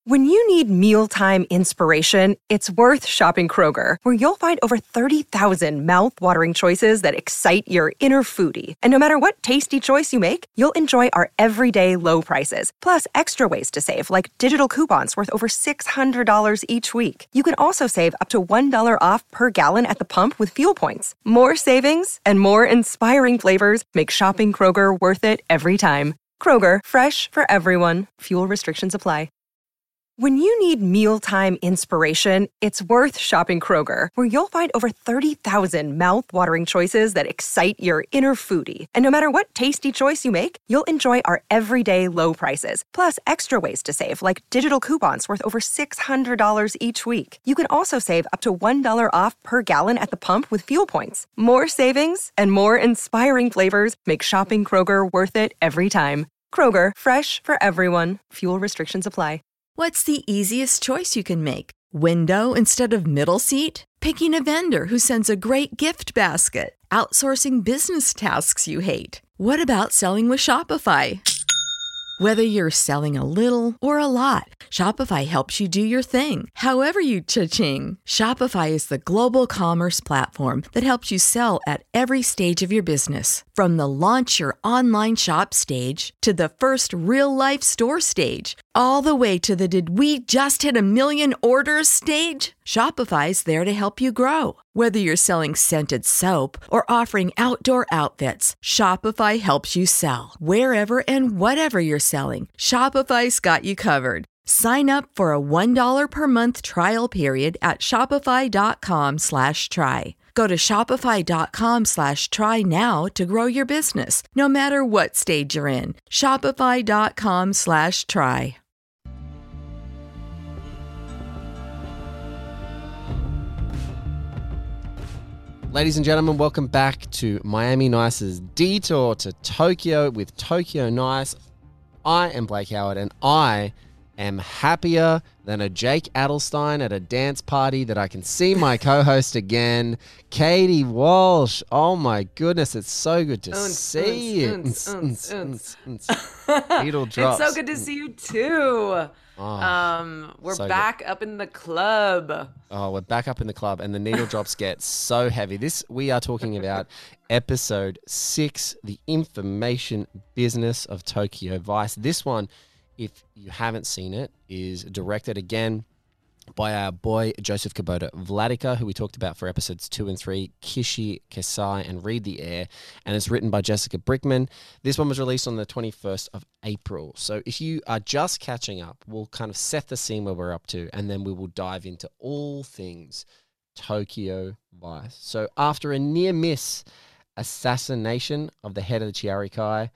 When you need mealtime inspiration, it's worth shopping Kroger, where you'll find over 30,000 mouth-watering choices that excite your inner foodie. And no matter what tasty choice you make, you'll enjoy our everyday low prices, plus extra ways to save, like digital coupons worth over $600 each week. You can also save up to $1 off per gallon at the pump with fuel points. More savings and more inspiring flavors make shopping Kroger worth it every time. Kroger, fresh for everyone. Fuel restrictions apply. When you need mealtime inspiration, it's worth shopping Kroger, where you'll find over 30,000 mouth-watering choices that excite your inner foodie. And no matter what tasty choice you make, you'll enjoy our everyday low prices, plus extra ways to save, like digital coupons worth over $600 each week. You can also save up to $1 off per gallon at the pump with fuel points. More savings and more inspiring flavors make shopping Kroger worth it every time. Kroger, fresh for everyone. Fuel restrictions apply. What's the easiest choice you can make? Window instead of middle seat? Picking a vendor who sends a great gift basket? Outsourcing business tasks you hate? What about selling with Shopify? Whether you're selling a little or a lot, Shopify helps you do your thing, however you cha-ching. Shopify is the global commerce platform that helps you sell at every stage of your business. From the launch your online shop stage to the first real-life store stage, all the way to the did we just hit a million orders stage? Shopify's there to help you grow. Whether you're selling scented soap or offering outdoor outfits, Shopify helps you sell. Wherever and whatever you're selling, Shopify's got you covered. Sign up for a $1 per month trial period at shopify.com/try. Go to shopify.com/try now to grow your business, no matter what stage you're in. Shopify.com/try. Ladies and gentlemen, welcome back to Miami Nice's Detour to Tokyo with Tokyo Nice. I am Blake Howard, and I am happier than a Jake Adelstein at a dance party that I can see my co-host again, Katie Walsh. Oh my goodness, it's so good to see you. Needle drops. It's so good to see you too. We're so back up in the club. Oh, we're back up in the club, and the needle drops get so heavy. We are talking about episode 6, the information business of Tokyo Vice. This one, if you haven't seen it, is directed again by our boy Joseph Kubota Vladica, who we talked about for episodes 2 and 3, Kishi Kesai and Read the Air, and it's written by Jessica Brickman. This one was released on the 21st of April. So if you are just catching up, we'll kind of set the scene where we're up to, and then we will dive into all things Tokyo Vice. So after a near-miss assassination of the head of the Chiarikai,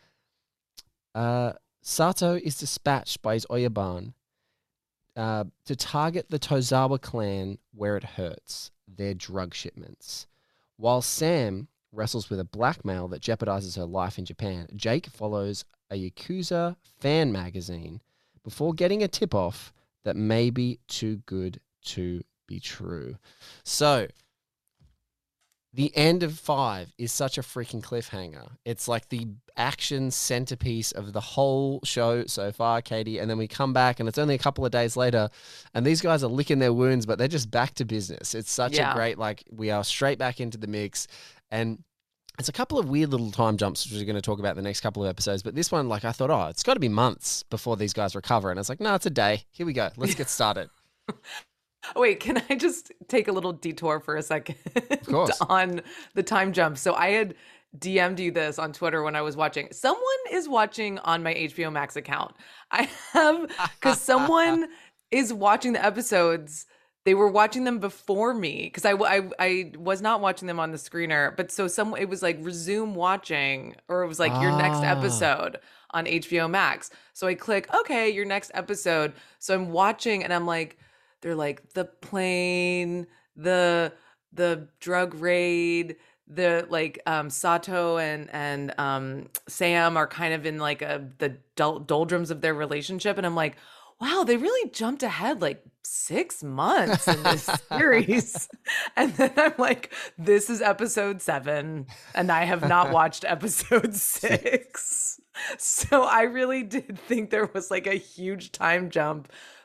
Sato is dispatched by his Oyaban to target the Tozawa clan where it hurts, their drug shipments. While Sam wrestles with a blackmail that jeopardizes her life in Japan, Jake follows a Yakuza fan magazine before getting a tip-off that may be too good to be true. So, the end of 5 is such a freaking cliffhanger. It's like the action centerpiece of the whole show so far, Katie. And then we come back and it's only a couple of days later and these guys are licking their wounds, but they're just back to business. It's such a great, we are straight back into the mix. And it's a couple of weird little time jumps, which we're going to talk about the next couple of episodes. But this one, I thought, it's got to be months before these guys recover. And it's like, no, it's a day. Here we go. Let's get started. Wait, can I just take a little detour for a second? Of course. On the time jump. So I had DM'd you this on Twitter when I was watching. Someone is watching on my HBO Max account. I have, because someone is watching the episodes. They were watching them before me because I was not watching them on the screener. But so it was like resume watching, or it was like your next episode on HBO Max. So I click, okay, your next episode. So I'm watching and I'm like, they're like the plane, the drug raid, the Sato and Sam are kind of in the doldrums of their relationship, and I'm like, wow, they really jumped ahead 6 months in this series. And then I'm like, this is episode 7, and I have not watched episode 6. So I really did think there was a huge time jump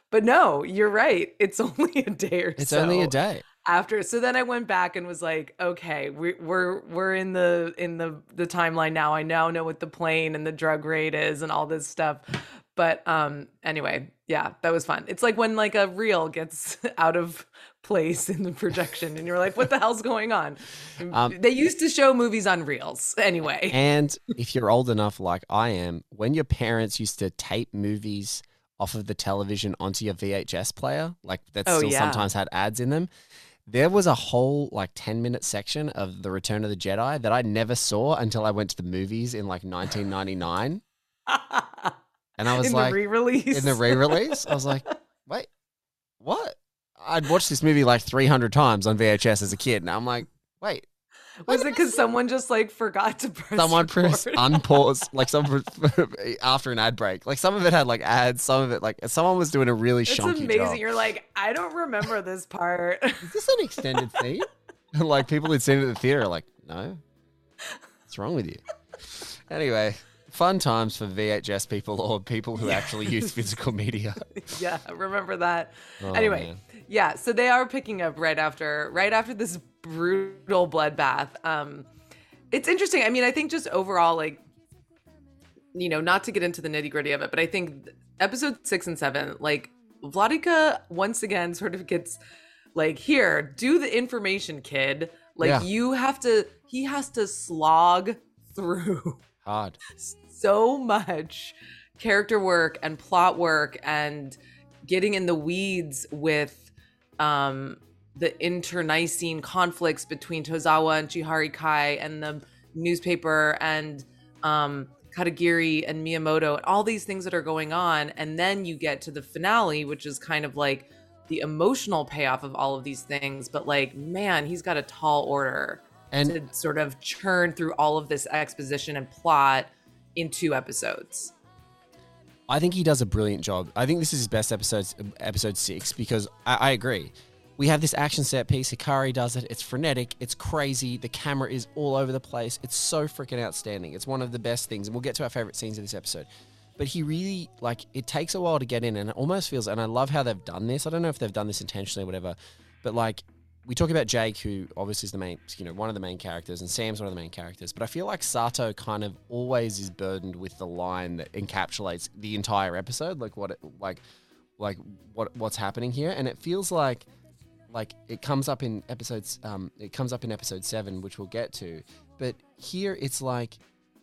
But no, you're right. It's only a day or It's so. only a day. After, so then I went back and was like, okay, we're in the timeline now. I now know what the plane and the drug raid is and all this stuff. But anyway, yeah, that was fun. It's like when like a reel gets out of place in the projection and you're like, what the hell's going on? They used to show movies on reels anyway. And if you're old enough like I am, when your parents used to tape movies off of the television onto your VHS player, like that sometimes had ads in them, there was a whole like 10-minute section of The Return of the Jedi that I never saw until I went to the movies in like 1999. And I was like, in the re-release, I was like, wait, what? I'd watched this movie like 300 times on VHS as a kid. And I'm like, wait. Was it because someone just like forgot to press unpause, like after an ad break? Like some of it had like ads, some of it like someone was doing a really shonky job. It's amazing. You're like, I don't remember this part. Is this an extended scene? Like people who'd seen it at the theater are like, no, what's wrong with you? Anyway, fun times for VHS people or people who actually use physical media. Yeah, remember that. Oh, anyway, man. Yeah, so they are picking up right after this brutal bloodbath. It's interesting. I mean, I think just overall, like, you know, not to get into the nitty gritty of it, but I think episode 6 and 7, like, Vladika once again sort of gets like, here, do the information, kid. Like, he has to slog through hard so much character work and plot work and getting in the weeds with the internecine conflicts between Tozawa and Chihari Kai and the newspaper and Katagiri and Miyamoto and all these things that are going on. And then you get to the finale, which is kind of like the emotional payoff of all of these things. But like, man, he's got a tall order to sort of churn through all of this exposition and plot in 2 episodes. I think he does a brilliant job. I think this is his best episode 6, because I agree. We have this action set piece. Hikari does it. It's frenetic. It's crazy. The camera is all over the place. It's so freaking outstanding. It's one of the best things. And we'll get to our favorite scenes of this episode. But he really, like, it takes a while to get in, and it almost feels, and I love how they've done this. I don't know if they've done this intentionally or whatever, but like, we talk about Jake, who obviously is the main, you know, one of the main characters, and Sam's one of the main characters. But I feel like Sato kind of always is burdened with the line that encapsulates the entire episode, like what's happening here, and it feels like it comes up in episodes. It comes up in episode 7, which we'll get to. But here it's like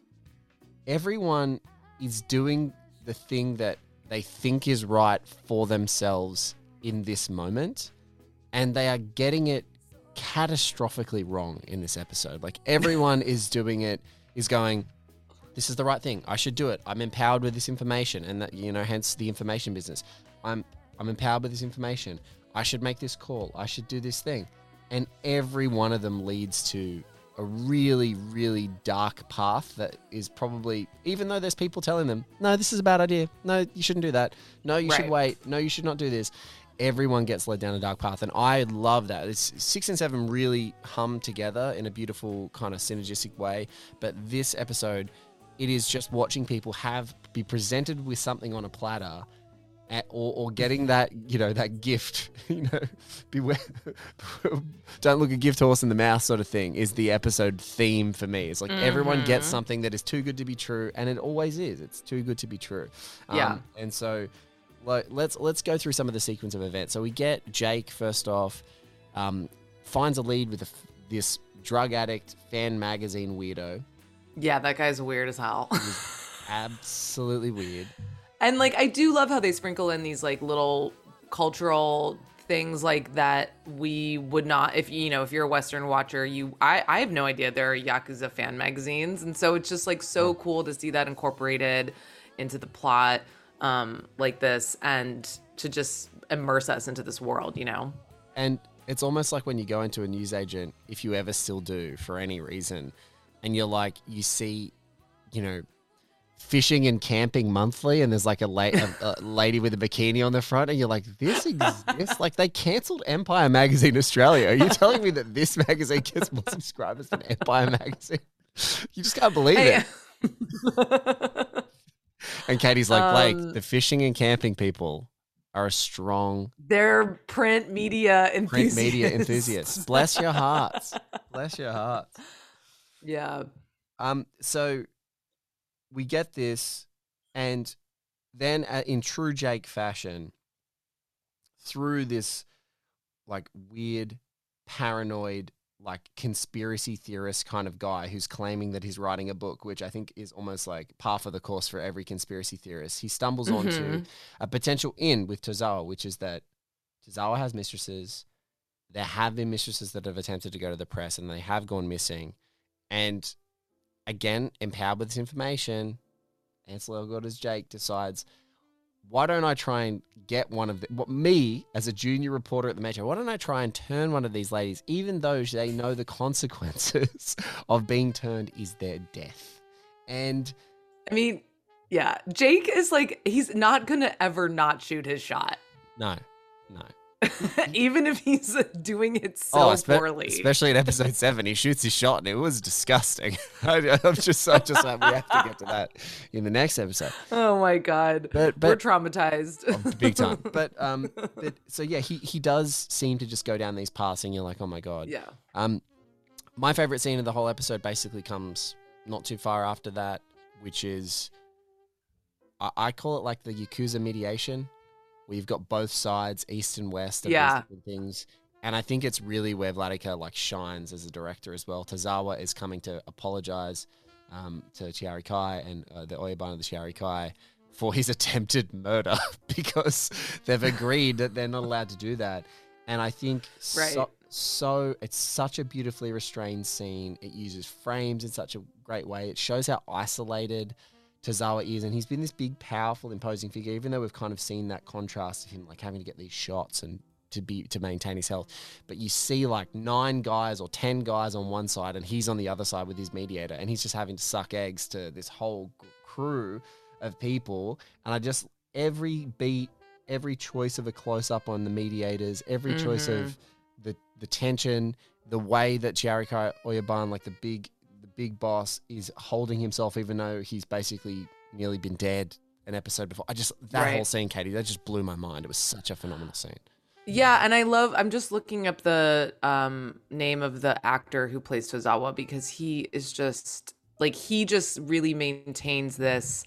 everyone is doing the thing that they think is right for themselves in this moment. And they are getting it catastrophically wrong in this episode. Like, everyone is doing it, is going, this is the right thing. I should do it. I'm empowered with this information. And that, you know, hence the information business. I'm empowered with this information. I should make this call. I should do this thing. And every one of them leads to a really, really dark path that is probably, even though there's people telling them, no, this is a bad idea. No, you shouldn't do that. No, you should wait. No, you should not do this. Everyone gets led down a dark path, and I love that. It's 6 and 7 really hum together in a beautiful kind of synergistic way. But this episode, it is just watching people be presented with something on a platter, or getting that, you know, that gift. You know, beware, don't look a gift horse in the mouth sort of thing is the episode theme for me. It's like everyone gets something that is too good to be true, and it always is. It's too good to be true. And so. Let's go through some of the sequence of events. So we get Jake, first off, finds a lead with this drug addict fan magazine weirdo. Yeah, that guy's weird as hell. Absolutely weird. And like, I do love how they sprinkle in these like little cultural things like that we would not, if you're a Western watcher, I have no idea there are Yakuza fan magazines. And so it's just like so cool to see that incorporated into the plot. Like this, and to just immerse us into this world, you know? And it's almost like when you go into a newsagent, if you ever still do for any reason, and you're like, you see, you know, Fishing and Camping Monthly, and there's like a lady with a bikini on the front, and you're like, this exists? Like, they cancelled Empire Magazine Australia. Are you telling me that this magazine gets more subscribers than Empire Magazine? You just can't believe it. And Katie's like, Blake, the fishing and camping people, are a strong They're print media enthusiasts. print media enthusiasts. Bless your hearts. Bless your hearts. Yeah. So we get this, and then in true Jake fashion, through this like weird, paranoid, like conspiracy theorist kind of guy who's claiming that he's writing a book, which I think is almost like par for the course for every conspiracy theorist. He stumbles onto a potential in with Tozawa, which is that Tozawa has mistresses. There have been mistresses that have attempted to go to the press and they have gone missing. And again, empowered with this information, Ansel Elgort as Jake decides, why don't I try and get one of me as a junior reporter at the Metro, why don't I try and turn one of these ladies, even though they know the consequences of being turned is their death. And I mean, yeah, Jake is like, he's not going to ever not shoot his shot. No. Even if he's doing it so poorly. Especially in episode 7, he shoots his shot and it was disgusting. I'm just like, we have to get to that in the next episode. Oh my God. But we're traumatized. Big time. But so yeah, he does seem to just go down these paths and you're like, oh my God. Yeah. My favorite scene of the whole episode basically comes not too far after that, which is, I call it like the Yakuza mediation, where you've got both sides, east and west, of these different things. And I think it's really where Vladika like shines as a director as well. Tozawa is coming to apologize to Chiari Kai and the Oyabun of the Chiari Kai for his attempted murder because they've agreed that they're not allowed to do that. And I think so it's such a beautifully restrained scene. It uses frames in such a great way. It shows how isolated Tozawa is, and he's been this big, powerful, imposing figure, even though we've kind of seen that contrast of him like having to get these shots and to maintain his health. But you see like 9 guys or 10 guys on one side and he's on the other side with his mediator, and he's just having to suck eggs to this whole crew of people. And I just, every beat, every choice of a close-up on the mediators, every choice of the tension, the way that Chiari Oyabun, like the big boss, is holding himself even though he's basically nearly been dead an episode before. That whole scene, Katie, that just blew my mind. It was such a phenomenal scene. Yeah, and I'm just looking up the name of the actor who plays Tozawa, because he is just, like, he just really maintains this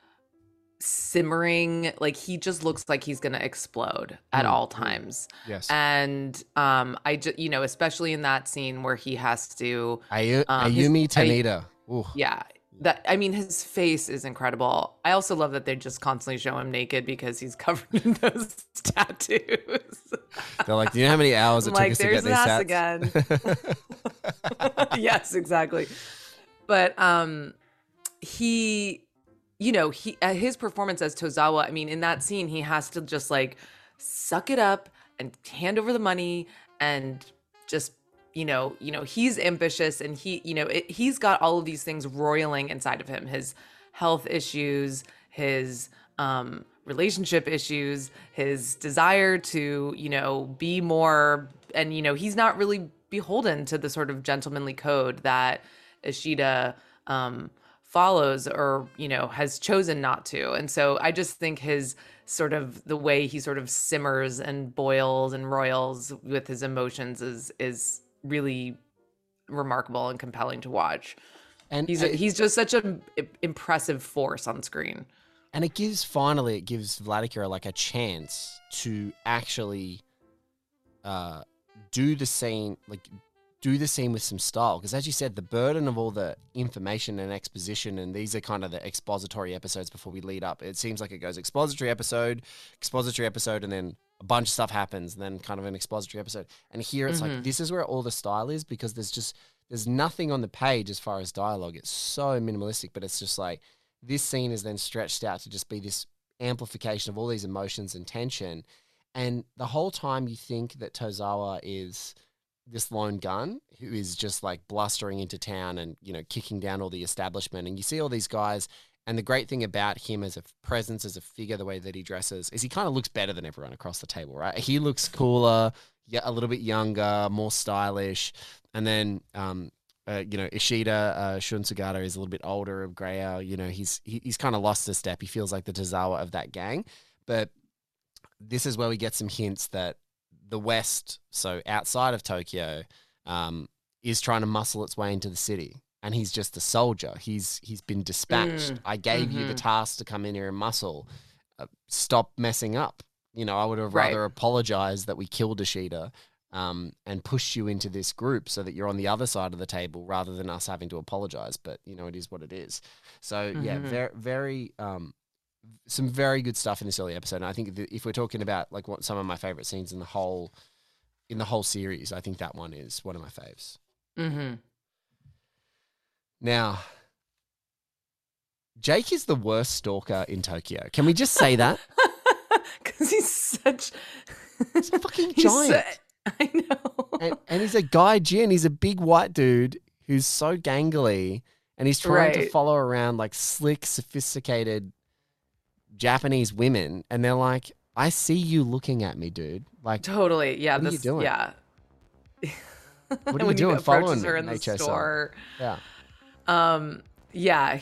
simmering, like, he just looks like he's gonna explode at all times. Yes. And I just, especially in that scene where he has to Ayumi Tanida. Yeah, that, I mean, his face is incredible. I also love that they just constantly show him naked because he's covered in those tattoos. They're like, do you know how many hours it took us to get these tats? Again. Yes, exactly. But he his performance as Tozawa, I mean, in that scene, he has to just like suck it up and hand over the money and just, he's ambitious, and he's got all of these things roiling inside of him. His health issues, his relationship issues, his desire to, be more, and, he's not really beholden to the sort of gentlemanly code that Ishida follows, or has chosen not to. And so I just think his sort of, the way he sort of simmers and boils and roils with his emotions is really remarkable and compelling to watch. And he's just such an impressive force on screen. And it gives Vladika like a chance to actually do the scene with some style, because as you said, the burden of all the information and exposition, and these are kind of the expository episodes before we lead up. It seems like it goes expository episode, and then a bunch of stuff happens, and then kind of an expository episode. And here it's like, this is where all the style is, because there's nothing on the page as far as dialogue. It's so minimalistic, but it's just like, this scene is then stretched out to just be this amplification of all these emotions and tension. And the whole time you think that Tozawa is this lone gun who is just like blustering into town and, kicking down all the establishment. And you see all these guys, and the great thing about him as a presence, as a figure, the way that he dresses, is he kind of looks better than everyone across the table, right? He looks cooler, a little bit younger, more stylish. And then, Ishida, Shun Sugata, is a little bit older, of grayer. He's kind of lost a step. He feels like the Tozawa of that gang. But this is where we get some hints that the West, so outside of Tokyo, is trying to muscle its way into the city. And he's just a soldier. He's been dispatched. I gave you the task to come in here and muscle. Stop messing up. You know, I would have rather apologized that we killed Ishida and pushed you into this group so that you're on the other side of the table rather than us having to apologize. But, you know, it is what it is. So, yeah, very some very good stuff in this early episode. And I think if we're talking about like what some of my favorite scenes in the whole series, I think that one is one of my faves. Mm-hmm. Now, Jake is the worst stalker in Tokyo. Can we just say that? Because he's a fucking giant. I know. And he's a gaijin. He's a big white dude who's so gangly, and he's trying to follow around like slick, sophisticated Japanese women, and they're like, "I see you looking at me, dude." Like, totally. Yeah. What are you doing? Yeah. What are you doing? Following her in the store. Yeah. Yeah,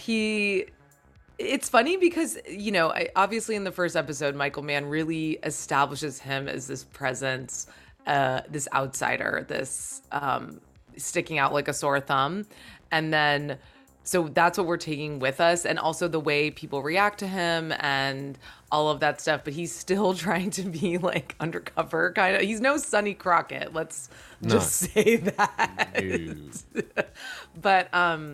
it's funny because, you know, obviously in the first episode, Michael Mann really establishes him as this presence, this outsider, this sticking out like a sore thumb. And then, so that's what we're taking with us. And also the way people react to him and all of that stuff. But he's still trying to be like undercover kind of. He's no Sonny Crockett. Let's just say that. But,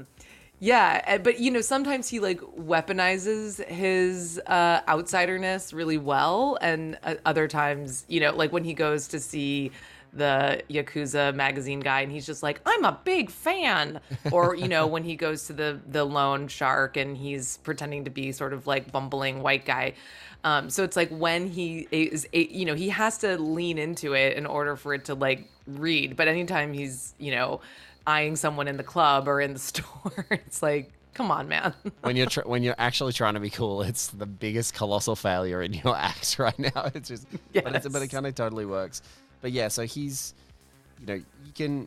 yeah, but, you know, sometimes he, like, weaponizes his outsiderness really well, and other times, you know, like when he goes to see the Yakuza magazine guy, and he's just like, I'm a big fan. Or, you know, when he goes to the loan shark, and he's pretending to be sort of, like, bumbling white guy. So it's like when he is, you know, he has to lean into it in order for it to, like, read. But anytime he's, you know, eyeing someone in the club or in the store, it's like, come on, man. when you're actually trying to be cool, it's the biggest colossal failure in your act right now. It's just, yes. but it kind of totally works. But yeah, so he's, you know, you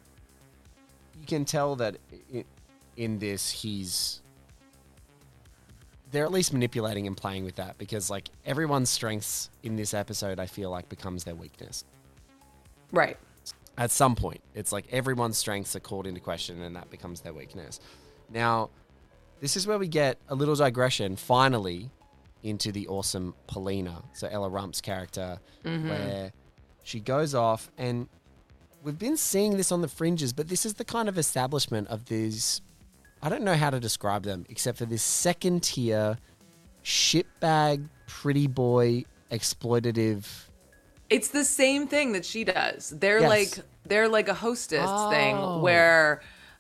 can tell that in this they're at least manipulating and playing with that, because like everyone's strengths in this episode, I feel like becomes their weakness. Right. At some point, it's like everyone's strengths are called into question and that becomes their weakness. Now, this is where we get a little digression, finally, into the awesome Paulina, so Ella Rump's character, where she goes off, and we've been seeing this on the fringes, but this is the kind of establishment of these, I don't know how to describe them, except for this second-tier, shitbag, pretty boy, exploitative. It's the same thing that she does. They're like a hostess thing where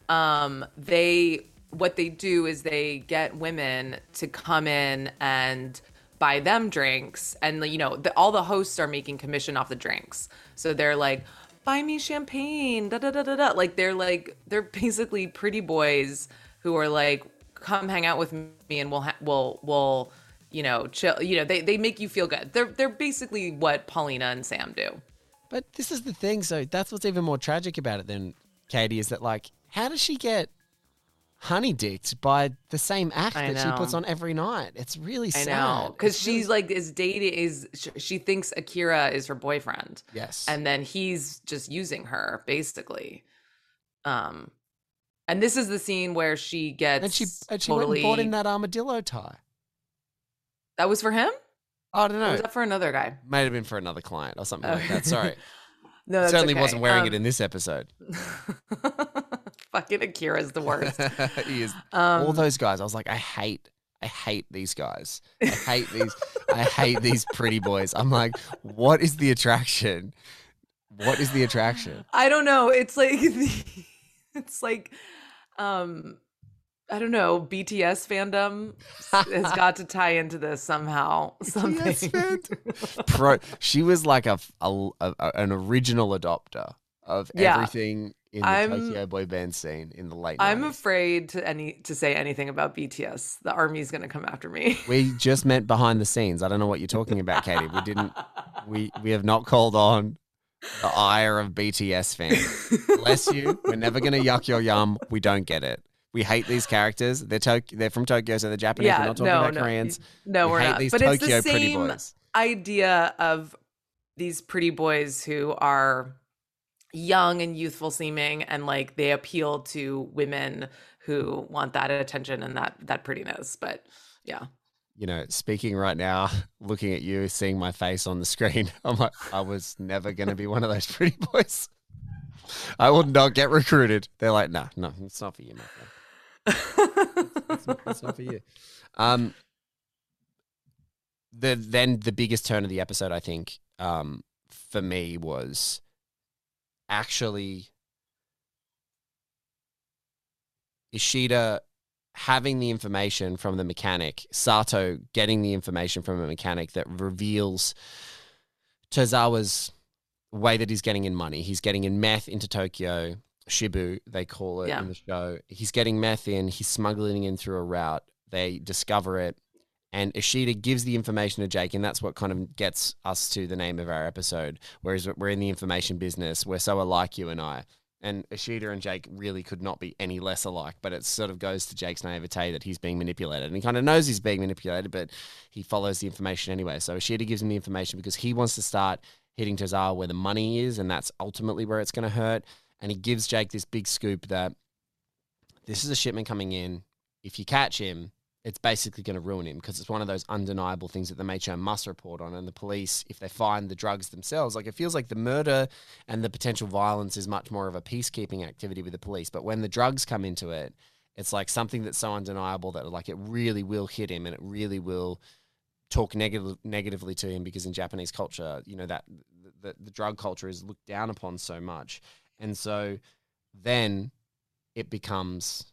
what they do is they get women to come in and buy them drinks, and you know all the hosts are making commission off the drinks. So they're like, buy me champagne, da da da da da. Like they're basically pretty boys who are like, come hang out with me and we'll you know, chill. You know, they make you feel good. They're basically what Paulina and Sam do. But this is the thing. So that's what's even more tragic about it than Katie, is that like, how does she get honey dicked by the same act that she puts on every night? It's really sad. I know, because she's like she thinks Akira is her boyfriend. Yes, and then he's just using her basically. And this is the scene where she gets and she totally went and bought in that armadillo tie. That was for him? I don't know. Or was that for another guy? Might have been for another client or something like that. Sorry. No, that's certainly okay. wasn't wearing it in this episode. Fucking Akira's the worst. He is. All those guys, I was like, I hate these guys. I hate these pretty boys. I'm like, what is the attraction? What is the attraction? I don't know. It's like I don't know, BTS fandom has got to tie into this somehow. She was like an original adopter of everything in the Tokyo boy band scene in the late 90s. I'm afraid to say anything about BTS. The army's going to come after me. We just meant behind the scenes. I don't know what you're talking about, Katie. We have not called on the ire of BTS fans. Bless you. We're never going to yuck your yum. We don't get it. We hate these characters. They're from Tokyo, so they're Japanese. We're not talking about Koreans. No, we're not. These but Tokyo it's the pretty same. boys. idea of these pretty boys who are young and youthful seeming, and like they appeal to women who want that attention and that prettiness. But yeah. You know, speaking right now, looking at you, seeing my face on the screen, I'm like, I was never going to be one of those pretty boys. I will not get recruited. They're like, no, it's not for you, my friend. It's not for you. Then the biggest turn of the episode, I think, for me was actually Ishida having the information from the mechanic, Sato getting the information from a mechanic that reveals Tozawa's way that he's getting in money. He's getting in meth into Tokyo, Shibu, they call it in the show. He's getting meth in, he's smuggling in through a route. They discover it, and Ishida gives the information to Jake, and that's what kind of gets us to the name of our episode, whereas we're in the information business. We're so alike, you and I. And Ishida and Jake really could not be any less alike, but it sort of goes to Jake's naivete that he's being manipulated. And he kind of knows he's being manipulated, but he follows the information anyway. So Ishida gives him the information because he wants to start hitting Tozawa where the money is, and that's ultimately where it's going to hurt. And he gives Jake this big scoop that this is a shipment coming in. If you catch him, it's basically going to ruin him because it's one of those undeniable things that the Meicho must report on. And the police, if they find the drugs themselves, like it feels like the murder and the potential violence is much more of a peacekeeping activity with the police. But when the drugs come into it, it's like something that's so undeniable that like it really will hit him, and it really will talk negatively to him, because in Japanese culture, you know, that the drug culture is looked down upon so much. And so then it becomes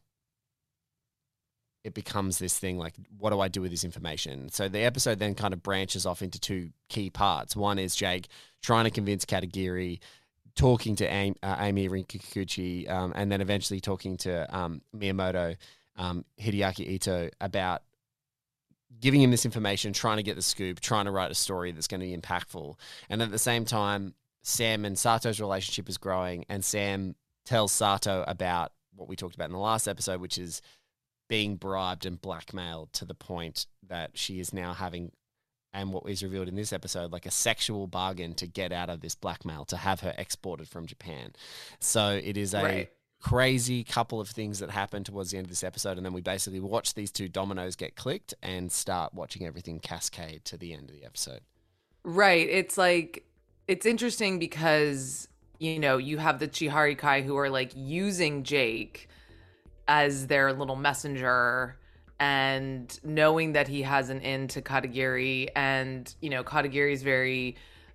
this thing like, what do I do with this information? So the episode then kind of branches off into two key parts. One is Jake trying to convince Katagiri, talking to Amy Rinkakuchi, and then eventually talking to Miyamoto, Hideaki Ito, about giving him this information, trying to get the scoop, trying to write a story that's going to be impactful. And at the same time, Sam and Sato's relationship is growing, and Sam tells Sato about what we talked about in the last episode, which is being bribed and blackmailed to the point that she is now having, and what is revealed in this episode, like a sexual bargain to get out of this blackmail, to have her exported from Japan. So it is a crazy couple of things that happen towards the end of this episode, and then we basically watch these two dominoes get clicked and start watching everything cascade to the end of the episode. Right. It's like, it's interesting because, you know, you have the Chihari Kai who are like using Jake as their little messenger, and knowing that he has an in to Katagiri, and, you know, Katagiri is very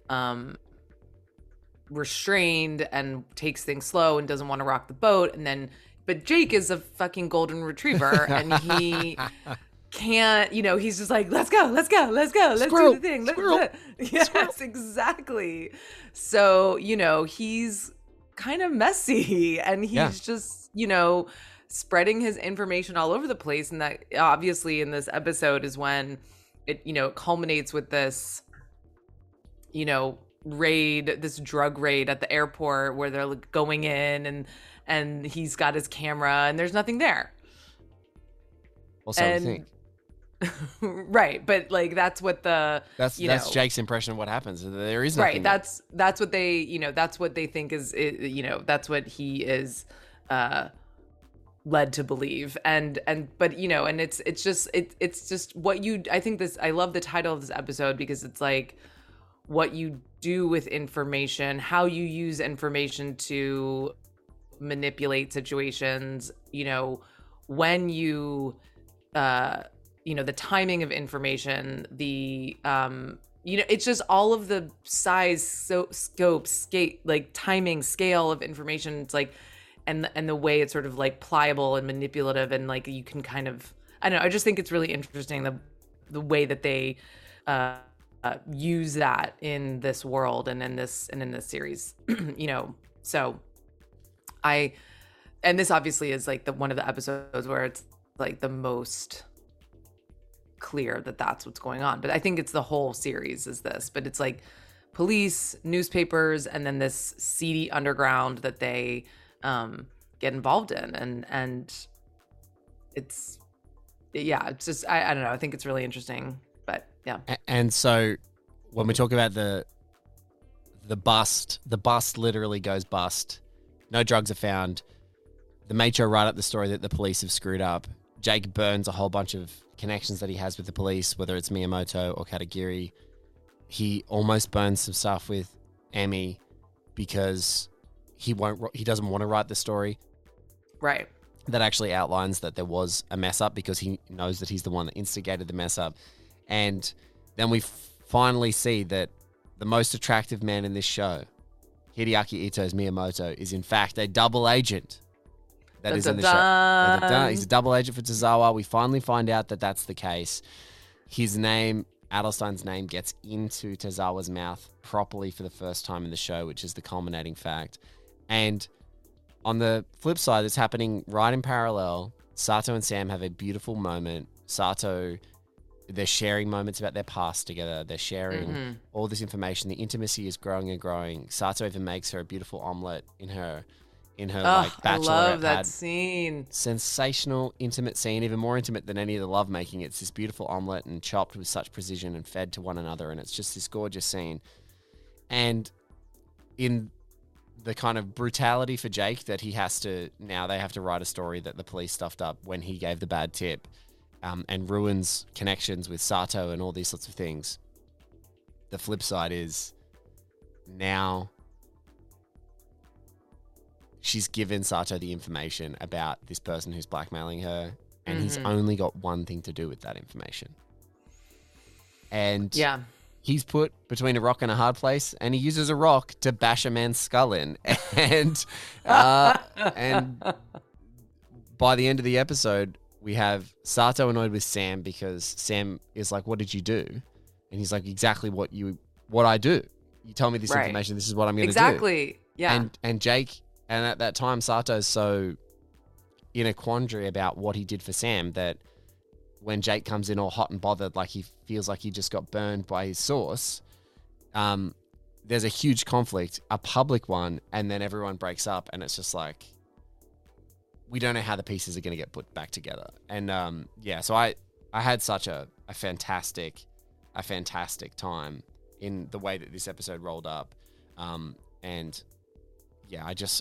restrained and takes things slow and doesn't want to rock the boat. And then, but Jake is a fucking golden retriever, and he can't, you know, he's just like, let's go. Let's do the thing. Yes, Squirrel. Exactly. So, you know, he's kind of messy, and he's just, you know, spreading his information all over the place. And that obviously in this episode is when it, you know, culminates with this, you know, raid, this drug raid at the airport where they're like going in, and he's got his camera and there's nothing there. Also, I think. Right, but like that's what that's Jake's impression of what happens. There is nothing. Right, that's what they, you know, that's what they think is, you know, that's what he is led to believe. And but, you know, and it's just what you, I think this, I love the title of this episode because it's like what you do with information, how you use information to manipulate situations, you know, when you you know, the timing of information, the you know, it's just all of the size, scope, like timing, scale of information. It's like, and the way it's sort of like pliable and manipulative, and like you can kind of, I don't know, I just think it's really interesting the way that they use that in this world and in this series, you know. So and this obviously is like one of the episodes where it's like the most clear that that's what's going on. But I think it's the whole series is this, but it's like police, newspapers, and then this seedy underground that they get involved in. And it's, yeah, it's just, I don't know. I think it's really interesting, but yeah. And so when we talk about the bust literally goes bust. No drugs are found. The Meicho write up the story that the police have screwed up. Jake burns a whole bunch of connections that he has with the police, whether it's Miyamoto or Katagiri. He almost burns some stuff with Emi because he doesn't want to write the story. Right. That actually outlines that there was a mess up because he knows that he's the one that instigated the mess up. And then we finally see that the most attractive man in this show, Hideaki Ito's Miyamoto, is in fact a double agent that is in the show. He's a double agent for Tozawa. We finally find out that that's the case. His name, Adelstein's name, gets into Tozawa's mouth properly for the first time in the show, which is the culminating fact. And on the flip side, it's happening right in parallel. Sato and Sam have a beautiful moment. Sato, they're sharing moments about their past together. They're sharing all this information. The intimacy is growing and growing. Sato even makes her a beautiful omelet in her like bachelorette I love that pad. scene. Sensational, intimate scene, even more intimate than any of the lovemaking. It's this beautiful omelet and chopped with such precision and fed to one another, and it's just this gorgeous scene. And in the kind of brutality for Jake that they have to write a story that the police stuffed up when he gave the bad tip, and ruins connections with Sato and all these sorts of things. The flip side is now she's given Sato the information about this person who's blackmailing her, and he's only got one thing to do with that information. And he's put between a rock and a hard place, and he uses a rock to bash a man's skull in. And by the end of the episode, we have Sato annoyed with Sam because Sam is like, "What did you do?" And he's like, "Exactly what I do. You tell me this information. This is what I'm going to do." Exactly. Yeah. And Jake, and at that time, Sato's so in a quandary about what he did for Sam that when Jake comes in all hot and bothered, like he feels like he just got burned by his source, there's a huge conflict, a public one, and then everyone breaks up, and it's just like, we don't know how the pieces are going to get put back together. And so I had such a fantastic time in the way that this episode rolled up. And yeah,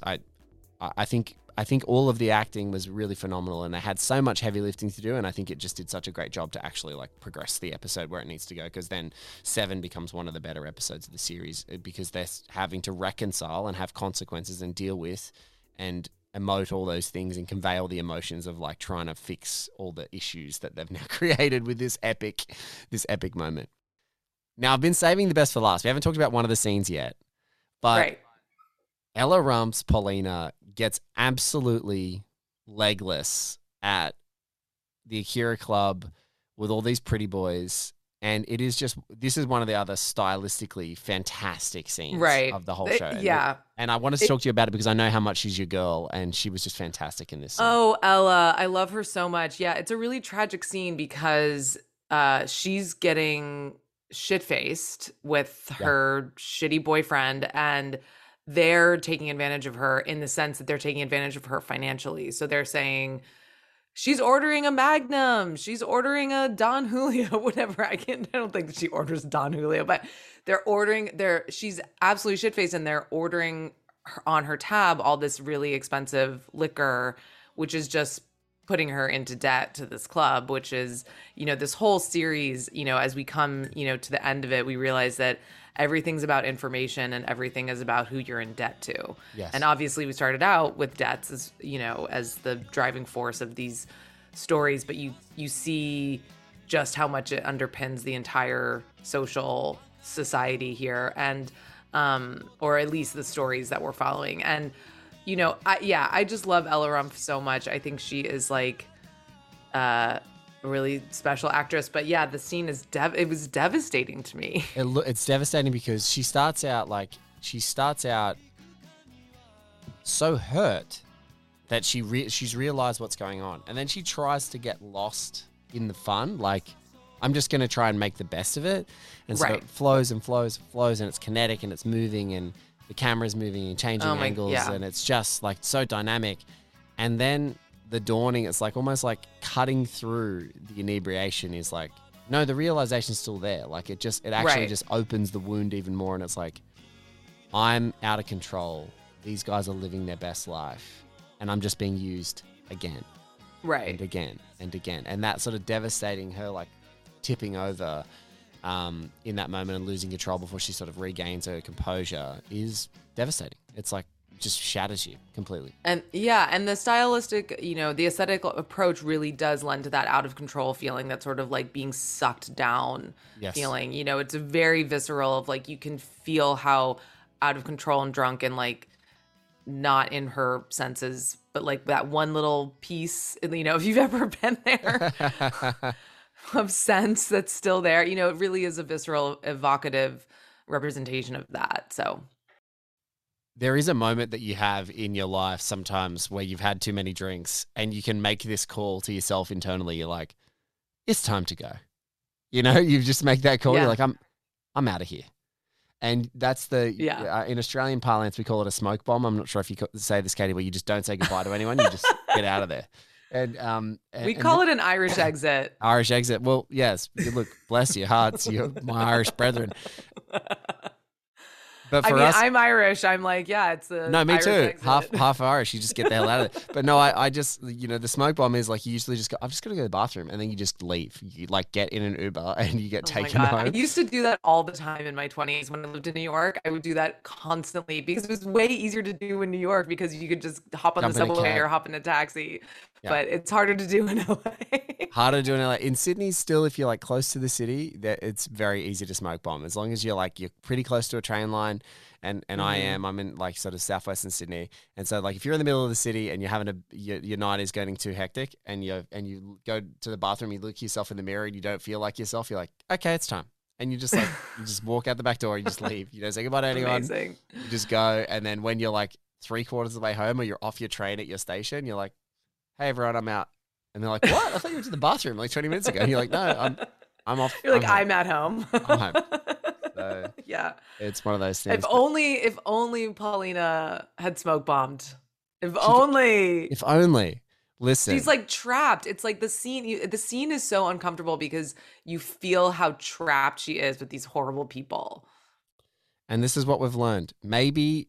I think all of the acting was really phenomenal, and they had so much heavy lifting to do, and I think it just did such a great job to actually like progress the episode where it needs to go, because then 7 becomes one of the better episodes of the series because they're having to reconcile and have consequences and deal with and emote all those things and convey all the emotions of like trying to fix all the issues that they've now created with this epic moment. Now, I've been saving the best for last. We haven't talked about one of the scenes yet, but Ella Rumps, Paulina, gets absolutely legless at the Akira Club with all these pretty boys. And it is just, this is one of the other stylistically fantastic scenes of the whole show. And I wanted to talk to you about it because I know how much she's your girl, and she was just fantastic in this scene. Oh, Ella, I love her so much. Yeah, it's a really tragic scene because she's getting shit-faced with her shitty boyfriend, and they're taking advantage of her in the sense that they're taking advantage of her financially. So they're saying, she's ordering a Magnum. She's ordering a Don Julio, whatever. I don't think that she orders Don Julio, but she's absolutely shit-faced, and they're ordering on her tab all this really expensive liquor, which is just putting her into debt to this club, which is, this whole series, as we come, to the end of it, we realize that everything's about information and everything is about who you're in debt to. Yes. And obviously we started out with debts as, as the driving force of these stories, but you see just how much it underpins the entire social society here, and or at least the stories that we're following. And I just love Ella Rumpf so much. I think she is like a really special actress. But yeah, the scene is it was devastating to me. It's devastating because she starts out so hurt that she's realized what's going on, and then she tries to get lost in the fun. Like, I'm just going to try and make the best of it. And so it flows and flows and flows, and it's kinetic and it's moving, and the camera's moving and changing angles, and it's just like so dynamic. And then the dawning, it's like almost like cutting through the inebriation is like No, the realization's still there. Like it actually Right. just opens the wound even more, and it's like, I'm out of control. These guys are living their best life, and I'm just being used again and Right. again and again. And that sort of devastating her, like tipping over in that moment and losing control before she sort of regains her composure is devastating. It's like just shatters you completely. And yeah, and the stylistic, the aesthetic approach really does lend to that out of control feeling, that sort of like being sucked down Yes. feeling. It's a very visceral of like, you can feel how out of control and drunk and like not in her senses, but like that one little piece, if you've ever been there, of sense that's still there, it really is a visceral, evocative representation of that. So There is a moment that you have in your life sometimes where you've had too many drinks and you can make this call to yourself internally. You're like, it's time to go. You just make that call. Yeah. You're like, I'm out of here. And that's in Australian parlance, we call it a smoke bomb. I'm not sure if you say this, Katie, where you just don't say goodbye to anyone. You just get out of there. And we call it an Irish exit. Irish exit. Well, yes. Look, bless your hearts. You're my Irish brethren. But for us, I'm Irish. I'm like, yeah, it's a no, me Irish too. exit. Half Irish. You just get the hell out of it. But no, I just, the smoke bomb is like you usually just go, I'm just going to go to the bathroom, and then you just leave. You like get in an Uber and you get Oh my taken God. home. I used to do that all the time in my 20s when I lived in New York. I would do that constantly because it was way easier to do in New York because you could just hop on Jump the in a subway cab. or hop in a taxi. Yeah. But it's harder to do in LA. Harder to do in LA. In Sydney, still, if you're like close to the city, it's very easy to smoke bomb as long as you're pretty close to a train line. And I'm in like sort of southwestern Sydney, and so like if you're in the middle of the city and you're having your night is getting too hectic, and you go to the bathroom, you look yourself in the mirror and you don't feel like yourself, you're like, okay, it's time, and you just you just walk out the back door, you just leave, you don't say goodbye to anyone, Amazing. you just go, and then when you're like 3/4 of the way home or you're off your train at your station, you're like, hey everyone, I'm out, and they're like, what? I thought you went to the bathroom like 20 minutes ago, and you're like, no, I'm off. You're like, I'm I'm at home. I'm home. So Yeah. it's one of those things. If only Paulina had smoke bombed. If only. If only. Listen. She's like trapped. It's like the scene is so uncomfortable because you feel how trapped she is with these horrible people. And this is what we've learned. Maybe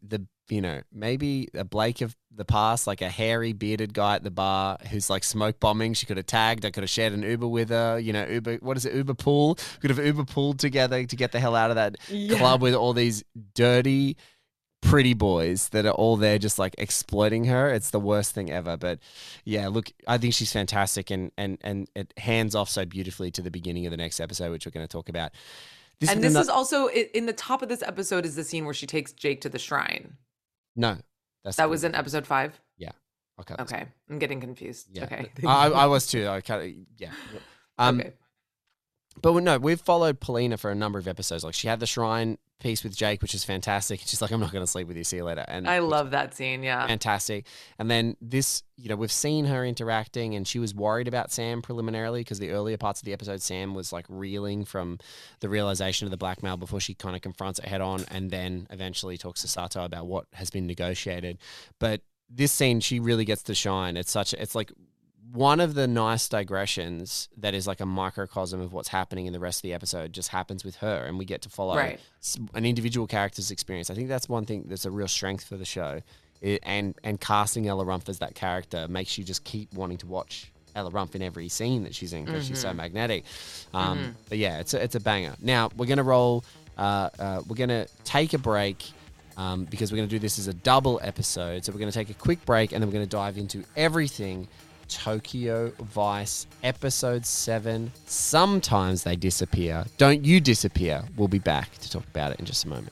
maybe a Blake of the past, like a hairy bearded guy at the bar who's like smoke bombing. She could have tagged. I could have shared an Uber with her. Uber. What is it? Uber pool. We could have Uber pooled together to get the hell out of that club with all these dirty, pretty boys that are all there just like exploiting her. It's the worst thing ever. But yeah, look, I think she's fantastic, and it hands off so beautifully to the beginning of the next episode, which we're going to talk about. This is also in the top of this episode is the scene where she takes Jake to the shrine. No, that was in episode 5. Yeah. Okay, I'm getting confused. Yeah. Okay, I was too. Yeah. Okay. But no, we've followed Paulina for a number of episodes. Like she had the shrine piece with Jake, which is fantastic. She's like, I'm not going to sleep with you. See you later. And I love that scene. Yeah. Fantastic. And then this, we've seen her interacting, and she was worried about Sam preliminarily because the earlier parts of the episode, Sam was like reeling from the realization of the blackmail before she kind of confronts it head on, and then eventually talks to Sato about what has been negotiated. But this scene, she really gets to shine. It's like one of the nice digressions that is like a microcosm of what's happening in the rest of the episode just happens with her, and we get to follow an individual character's experience. I think that's one thing that's a real strength for the show, and casting Ella Rumpf as that character makes you just keep wanting to watch Ella Rumpf in every scene that she's in because she's so magnetic. But yeah, it's a banger. Now we're gonna roll. We're gonna take a break. Because we're going to do this as a double episode. So we're going to take a quick break, and then we're going to dive into everything Tokyo Vice Episode 7. Sometimes they disappear. Don't you disappear. We'll be back to talk about it in just a moment.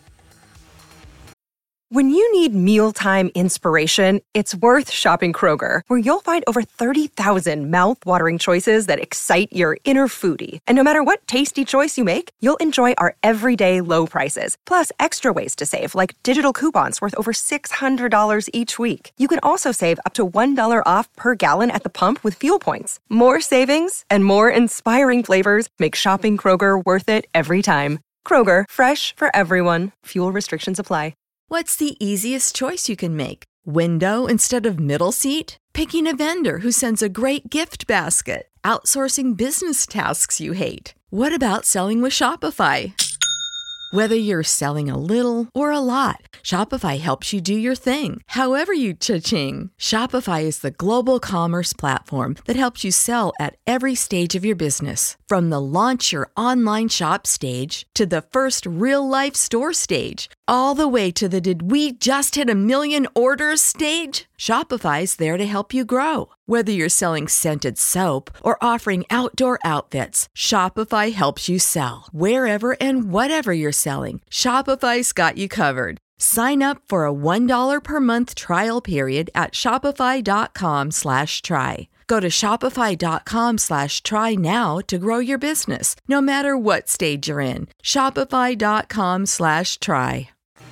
When you need mealtime inspiration, it's worth shopping Kroger, where you'll find over 30,000 mouth-watering choices that excite your inner foodie. And no matter what tasty choice you make, you'll enjoy our everyday low prices, plus extra ways to save, like digital coupons worth over $600 each week. You can also save up to $1 off per gallon at the pump with fuel points. More savings and more inspiring flavors make shopping Kroger worth it every time. Kroger, fresh for everyone. Fuel restrictions apply. What's the easiest choice you can make? Window instead of middle seat? Picking a vendor who sends a great gift basket? outsourcing business tasks you hate? What about selling with Shopify? Whether you're selling a little or a lot, Shopify helps you do your thing, however you cha-ching. Shopify is the global commerce platform that helps you sell at every stage of your business. From the launch your online shop stage to the first real-life store stage, all the way to the did we just hit a million orders stage. Shopify's there to help you grow. Whether you're selling scented soap or offering outdoor outfits, Shopify helps you sell. Wherever and whatever you're selling, Shopify's got you covered. Sign up for a $1 per month trial period at shopify.com/try. Go to shopify.com/try now to grow your business, no matter what stage you're in. Shopify.com/try.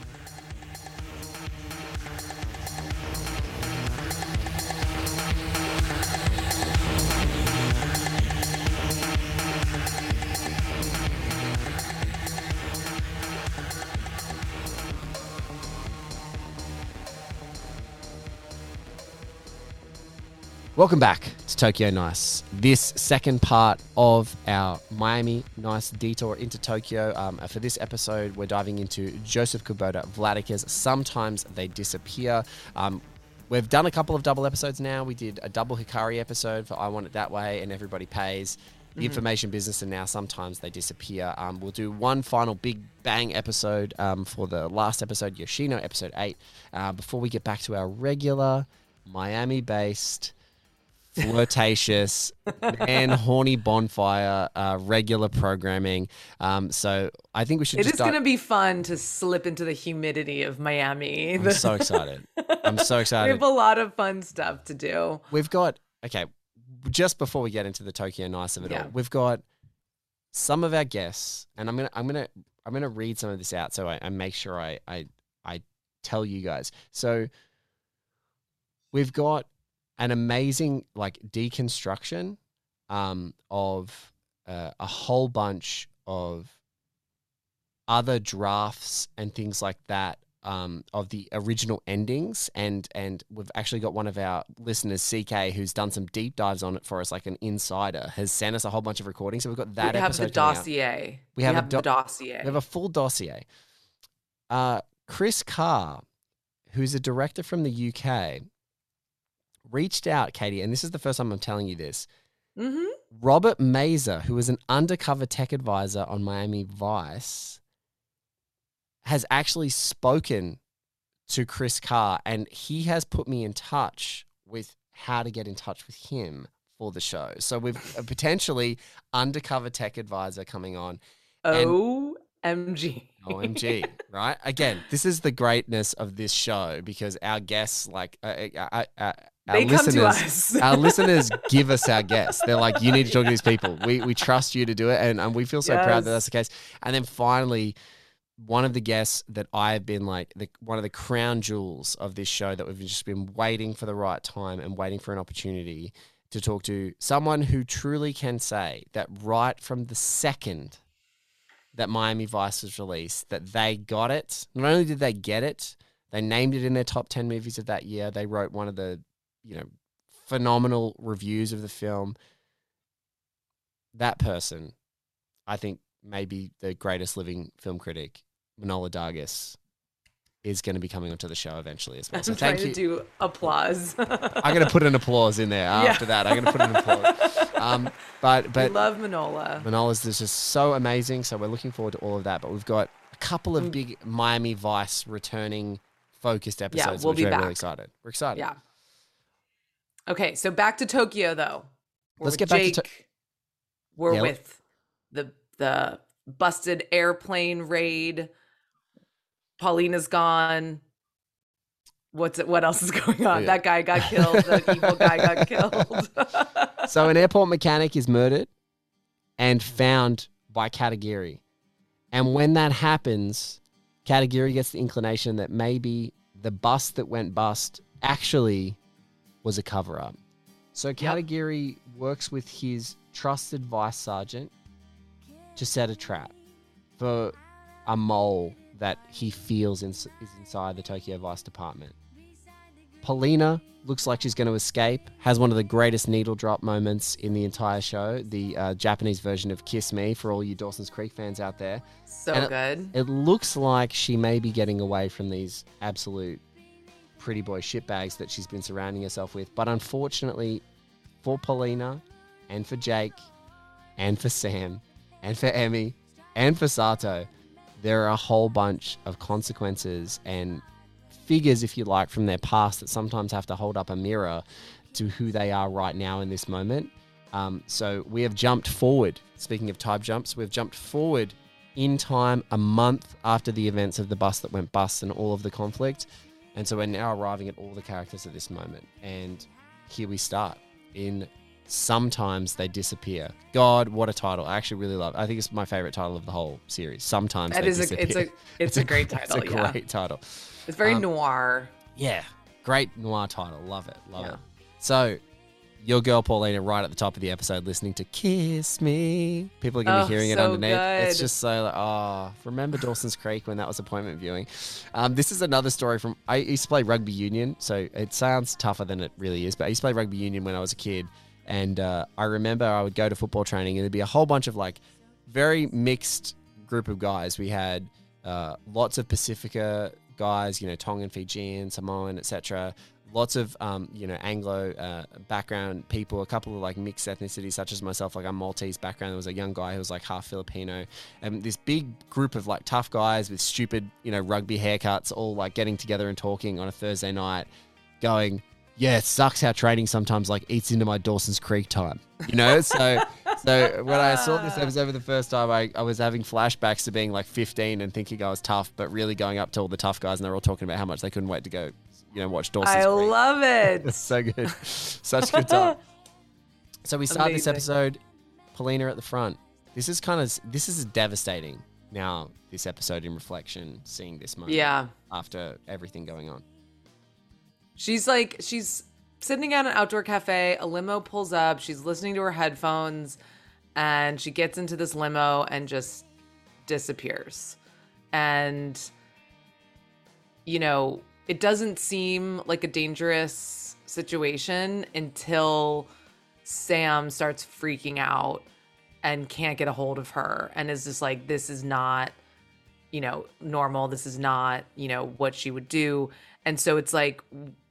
Welcome back to Tokyo Nice. This second part of our Miami Nice detour into Tokyo. For this episode, we're diving into Joseph Kubota Vladikis. Sometimes They Disappear. We've done a couple of double episodes now. We did a double Hikari episode for I Want It That Way and Everybody Pays. The Information Business, and now Sometimes They Disappear. We'll do one final big bang episode for the last episode, Yoshino, episode 8, before we get back to our regular Miami-based flirtatious and horny bonfire regular programming. So I think we should It is going to be fun to slip into the humidity of Miami. I'm so excited. I'm so excited. We have a lot of fun stuff to do. We've got, okay, just before we get into the Tokyo Nice of it all, we've got some of our guests, and I'm gonna read some of this out so I make sure I tell you guys. So we've got an amazing deconstruction of a whole bunch of other drafts and things like that of the original endings, and we've actually got one of our listeners, CK, who's done some deep dives on it for us, like an insider, has sent us a whole bunch of recordings. So we've got that episode. We have the dossier. We have the dossier. We have a full dossier. Chris Carr, who's a director from the UK, reached out, Katie, and this is the first time I'm telling you this. Mm-hmm. Robert Mazer, who is an undercover tech advisor on Miami Vice, has actually spoken to Chris Carr, and he has put me in touch with how to get in touch with him for the show. So we've a potentially undercover tech advisor coming on. OMG. OMG, right? Again, this is the greatness of this show, because our guests, they come to us. Our listeners give us our guests. They're like, you need to talk to these people. We trust you to do it, and we feel so proud that that's the case. And then finally, one of the guests that I've been one of the crown jewels of this show that we've just been waiting for the right time and waiting for an opportunity to talk to, someone who truly can say that right from the second that Miami Vice was released, that they got it. Not only did they get it, they named it in their top 10 movies of that year. They wrote one of the, phenomenal reviews of the film. That person, I think, maybe the greatest living film critic, Manohla Dargis, is going to be coming onto the show eventually as well. So thank you. I'm trying to do applause. I'm going to put an applause in there after that. I'm going to put an applause. But we love Manohla. Manohla's just so amazing. So we're looking forward to all of that. But we've got a couple of big Miami Vice returning focused episodes. We'll be back. Really excited. We're excited. Yeah. Okay, so back to Tokyo though. Let's get back to We're with the busted airplane raid. Paulina's gone. What else is going on? That guy got killed. The evil guy got killed. So an airport mechanic is murdered and found by Katagiri. And when that happens, Katagiri gets the inclination that maybe the bus that went bust actually was a cover-up. So Katagiri works with his trusted vice sergeant to set a trap for a mole that he feels is inside the Tokyo Vice Department. Paulina looks like she's going to escape, has one of the greatest needle drop moments in the entire show, the Japanese version of Kiss Me for all you Dawson's Creek fans out there. So good. It looks like she may be getting away from these absolute pretty boy shitbags that she's been surrounding herself with. But unfortunately for Paulina and for Jake and for Sam and for Emmy and for Sato, there are a whole bunch of consequences and figures, if you like, from their past that sometimes have to hold up a mirror to who they are right now in this moment. So we have jumped forward. Speaking of time jumps, we've jumped forward in time a month after the events of the bus that went bust and all of the conflict. And so we're now arriving at all the characters at this moment. And here we start in Sometimes They Disappear. God, what a title. I actually really love it. I think it's my favorite title of the whole series. Sometimes They Disappear. It's a great title. It's a great title. It's very noir. Yeah, great noir title. Love it. Love it. So, your girl Paulina right at the top of the episode listening to Kiss Me. People are going to be hearing it underneath. Good. It's just so like, remember Dawson's Creek when that was appointment viewing? This is another story from, I used to play rugby union, so it sounds tougher than it really is, but I used to play rugby union when I was a kid. And I remember I would go to football training and there'd be a whole bunch of like very mixed group of guys. We had lots of Pacifica guys, Tongan, Fijian, Samoan, etc. Lots of, Anglo background people, a couple of like mixed ethnicities such as myself, like a Maltese background. There was a young guy who was like half Filipino. And this big group of like tough guys with stupid, rugby haircuts all like getting together and talking on a Thursday night going, yeah, it sucks how training sometimes like eats into my Dawson's Creek time, So when I saw this episode for the first time, I was having flashbacks to being like 15 and thinking I was tough, but really going up to all the tough guys and they're all talking about how much they couldn't wait to go, watch Dawson's Creek. I love it. It's so good. Such a good time. So we start this episode, Paulina at the front. This is devastating now, this episode in reflection, seeing this moment after everything going on. She's sitting at an outdoor cafe. A limo pulls up. She's listening to her headphones and she gets into this limo and just disappears. And, it doesn't seem like a dangerous situation until Sam starts freaking out and can't get a hold of her and is just like, this is not, normal. This is not, what she would do. And so it's like,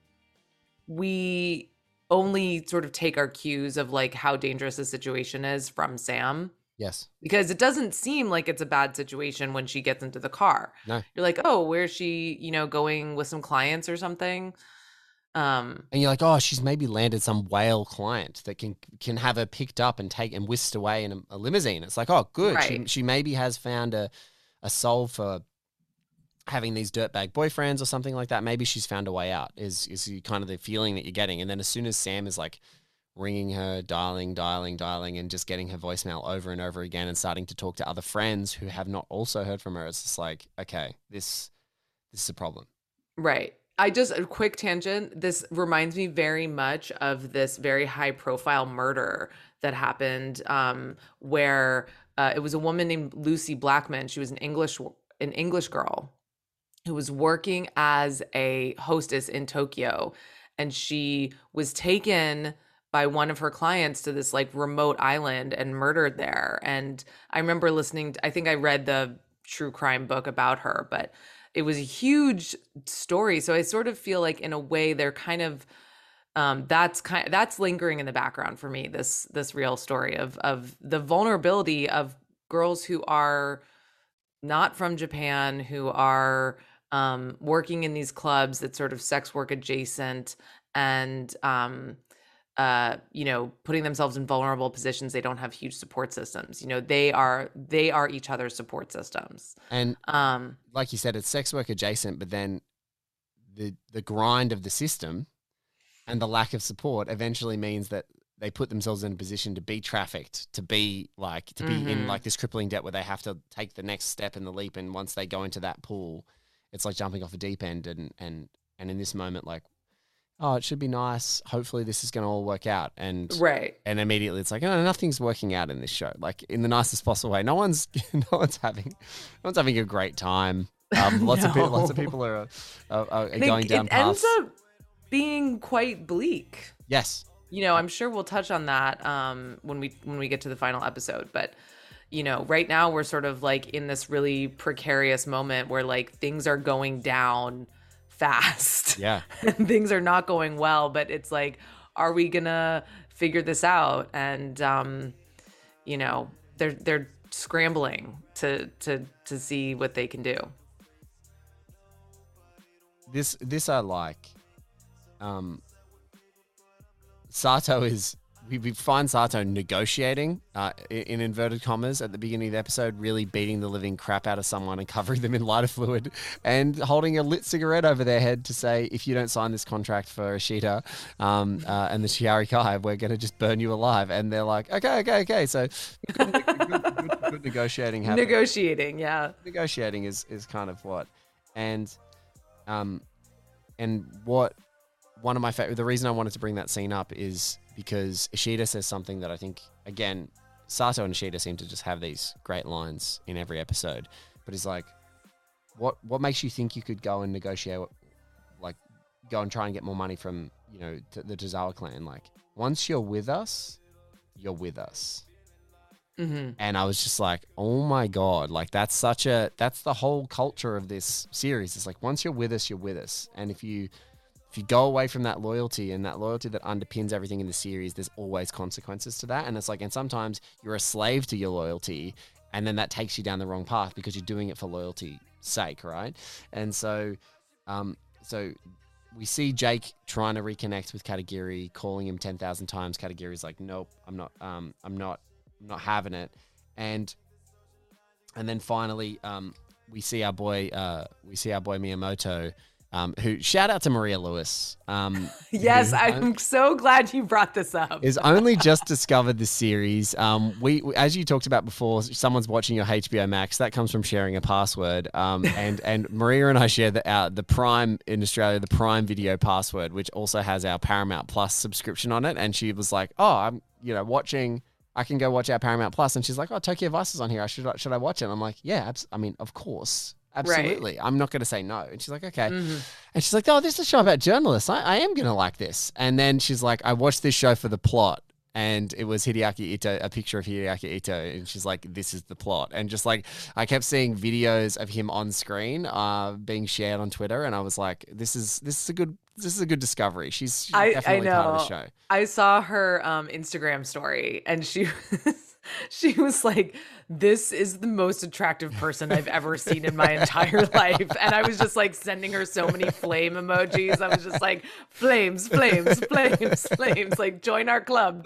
we only sort of take our cues of like how dangerous the situation is from Sam. Yes. Because it doesn't seem like it's a bad situation when she gets into the car. No. You're like, oh, where's she, going with some clients or something? And you're like, oh, she's maybe landed some whale client that can have her picked up and whisked away in a limousine. It's like, oh, good. Right. She maybe has found a solve for having these dirtbag boyfriends or something like that. Maybe she's found a way out is kind of the feeling that you're getting. And then as soon as Sam is like ringing her, dialing and just getting her voicemail over and over again and starting to talk to other friends who have not also heard from her, it's just like, okay, this is a problem. Right. A quick tangent. This reminds me very much of this very high profile murder that happened where it was a woman named Lucy Blackman. She was an English girl who was working as a hostess in Tokyo, and she was taken by one of her clients to this like remote island and murdered there. And I remember I think I read the true crime book about her, but it was a huge story. So I sort of feel like in a way they're kind of that's lingering in the background for me, this real story of the vulnerability of girls who are not from Japan, who are working in these clubs that sort of sex work adjacent and putting themselves in vulnerable positions. They don't have huge support systems. They are each other's support systems. And like you said, it's sex work adjacent, but then the grind of the system and the lack of support eventually means that they put themselves in a position to be trafficked, to be in like this crippling debt where they have to take the next step in the leap. And once they go into that pool, it's like jumping off a deep end. And in this moment, like, oh, it should be nice. Hopefully this is going to all work out. And right. And immediately it's like, oh, nothing's working out in this show. Like in the nicest possible way. No one's having a great time. Lots of people are going down paths. being quite bleak. Yes. You know, I'm sure we'll touch on that when we get to the final episode. But, you know, right now we're sort of like in this really precarious moment where like things are going down fast. Yeah. And things are not going well. But it's like, are we gonna figure this out? And you know, they're scrambling to see what they can do. This I like. Sato is, we find Sato negotiating, in inverted commas, at the beginning of the episode, really beating the living crap out of someone and covering them in lighter fluid and holding a lit cigarette over their head to say, if you don't sign this contract for Ashita and the Shiari Kai, we're going to just burn you alive. And they're like, okay. So good negotiating happening. Negotiating is kind of what. And what one of my favorite, the reason I wanted to bring that scene up is because Ishida says something that I think, again, Sato and Ishida seem to just have these great lines in every episode, but he's like, what makes you think you could go and negotiate, like go and try and get more money from, you know, the Tozawa clan? Like, once you're with us, you're with us. Mm-hmm. And I was just like, oh my God, like that's the whole culture of this series. It's like, once you're with us, you're with us. And if you go away from that loyalty and that loyalty that underpins everything in the series, there's always consequences to that. And it's like, and sometimes you're a slave to your loyalty, and then that takes you down the wrong path because you're doing it for loyalty's sake, right? And so, so we see Jake trying to reconnect with Katagiri, calling him 10,000 times. Katagiri's like, nope, I'm not having it. And then finally, we see our boy Miyamoto. Who, shout out to Maria Lewis. Yes, I'm so glad you brought this up. Is only just discovered this series. We, as you talked about before, someone's watching your HBO Max. That comes from sharing a password. And Maria and I share the Prime in Australia, the Prime Video password, which also has our Paramount Plus subscription on it. And she was like, "Oh, I'm watching. I can go watch our Paramount Plus." And she's like, "Oh, Tokyo Vice is on here. Should I watch it?" And I'm like, "Yeah, of course." Absolutely. Right. I'm not going to say no. And she's like, okay. Mm-hmm. And she's like, oh, this is a show about journalists. I am going to like this. And then she's like, I watched this show for the plot. And it was Hideaki Ito, a picture of Hideaki Ito. And she's like, this is the plot. And just like, I kept seeing videos of him on screen being shared on Twitter. And I was like, this is a good discovery. She's definitely part of the show. I saw her Instagram story, and she was like, this is the most attractive person I've ever seen in my entire life. And I was just like sending her so many flame emojis. I was just like, flames, flames, flames, flames. Like, join our club.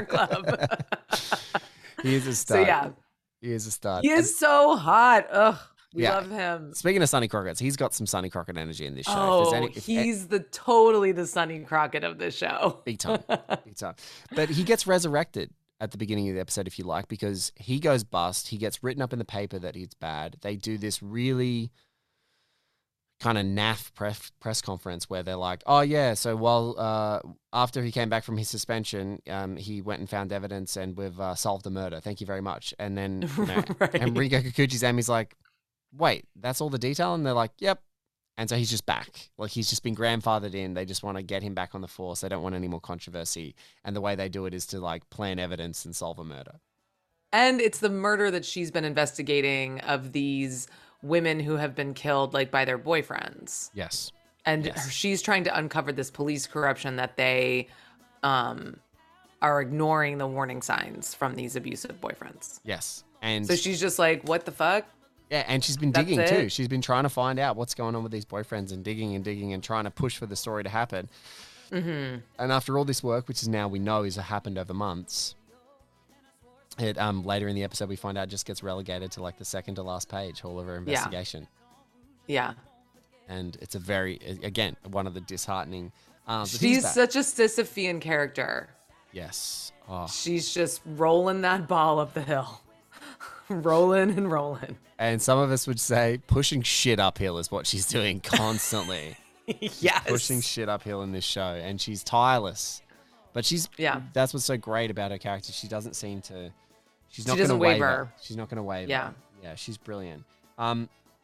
He is a star. So yeah. He is a star. He is so hot. Ugh. We love him. Speaking of Sonny Crockett, he's got some Sonny Crockett energy in this show. Oh, he's totally the Sonny Crockett of this show. Big time. But he gets resurrected at the beginning of the episode, if you like, because he goes bust. He gets written up in the paper that he's bad. They do this really kind of naff press conference where they're like, oh yeah, so after he came back from his suspension, he went and found evidence and we've solved the murder. Thank you very much. And then right. And Rigo Kikuchi's Ami's like, wait, that's all the detail? And they're like, yep. And so he's just back. Like, he's just been grandfathered in. They just want to get him back on the force. They don't want any more controversy. And the way they do it is to like plan evidence and solve a murder. And it's the murder that she's been investigating of these women who have been killed like by their boyfriends. Yes. And she's trying to uncover this police corruption that they are ignoring the warning signs from these abusive boyfriends. Yes. And so she's just like, what the fuck? Yeah, and she's been digging too. She's been trying to find out what's going on with these boyfriends and digging and trying to push for the story to happen. Mm-hmm. And after all this work, which is now we know has happened over months, it later in the episode we find out just gets relegated to like the second to last page, all of her investigation. Yeah. And it's again, one of the disheartening. She's such a Sisyphean character. Yes. Oh. She's just rolling that ball up the hill. Rolling and rolling. And some of us would say pushing shit uphill is what she's doing constantly. Yes. Pushing shit uphill in this show. And she's tireless. But that's what's so great about her character. She doesn't seem to, she's not going to waver. She's not going to waver. Yeah. Yeah, she's brilliant.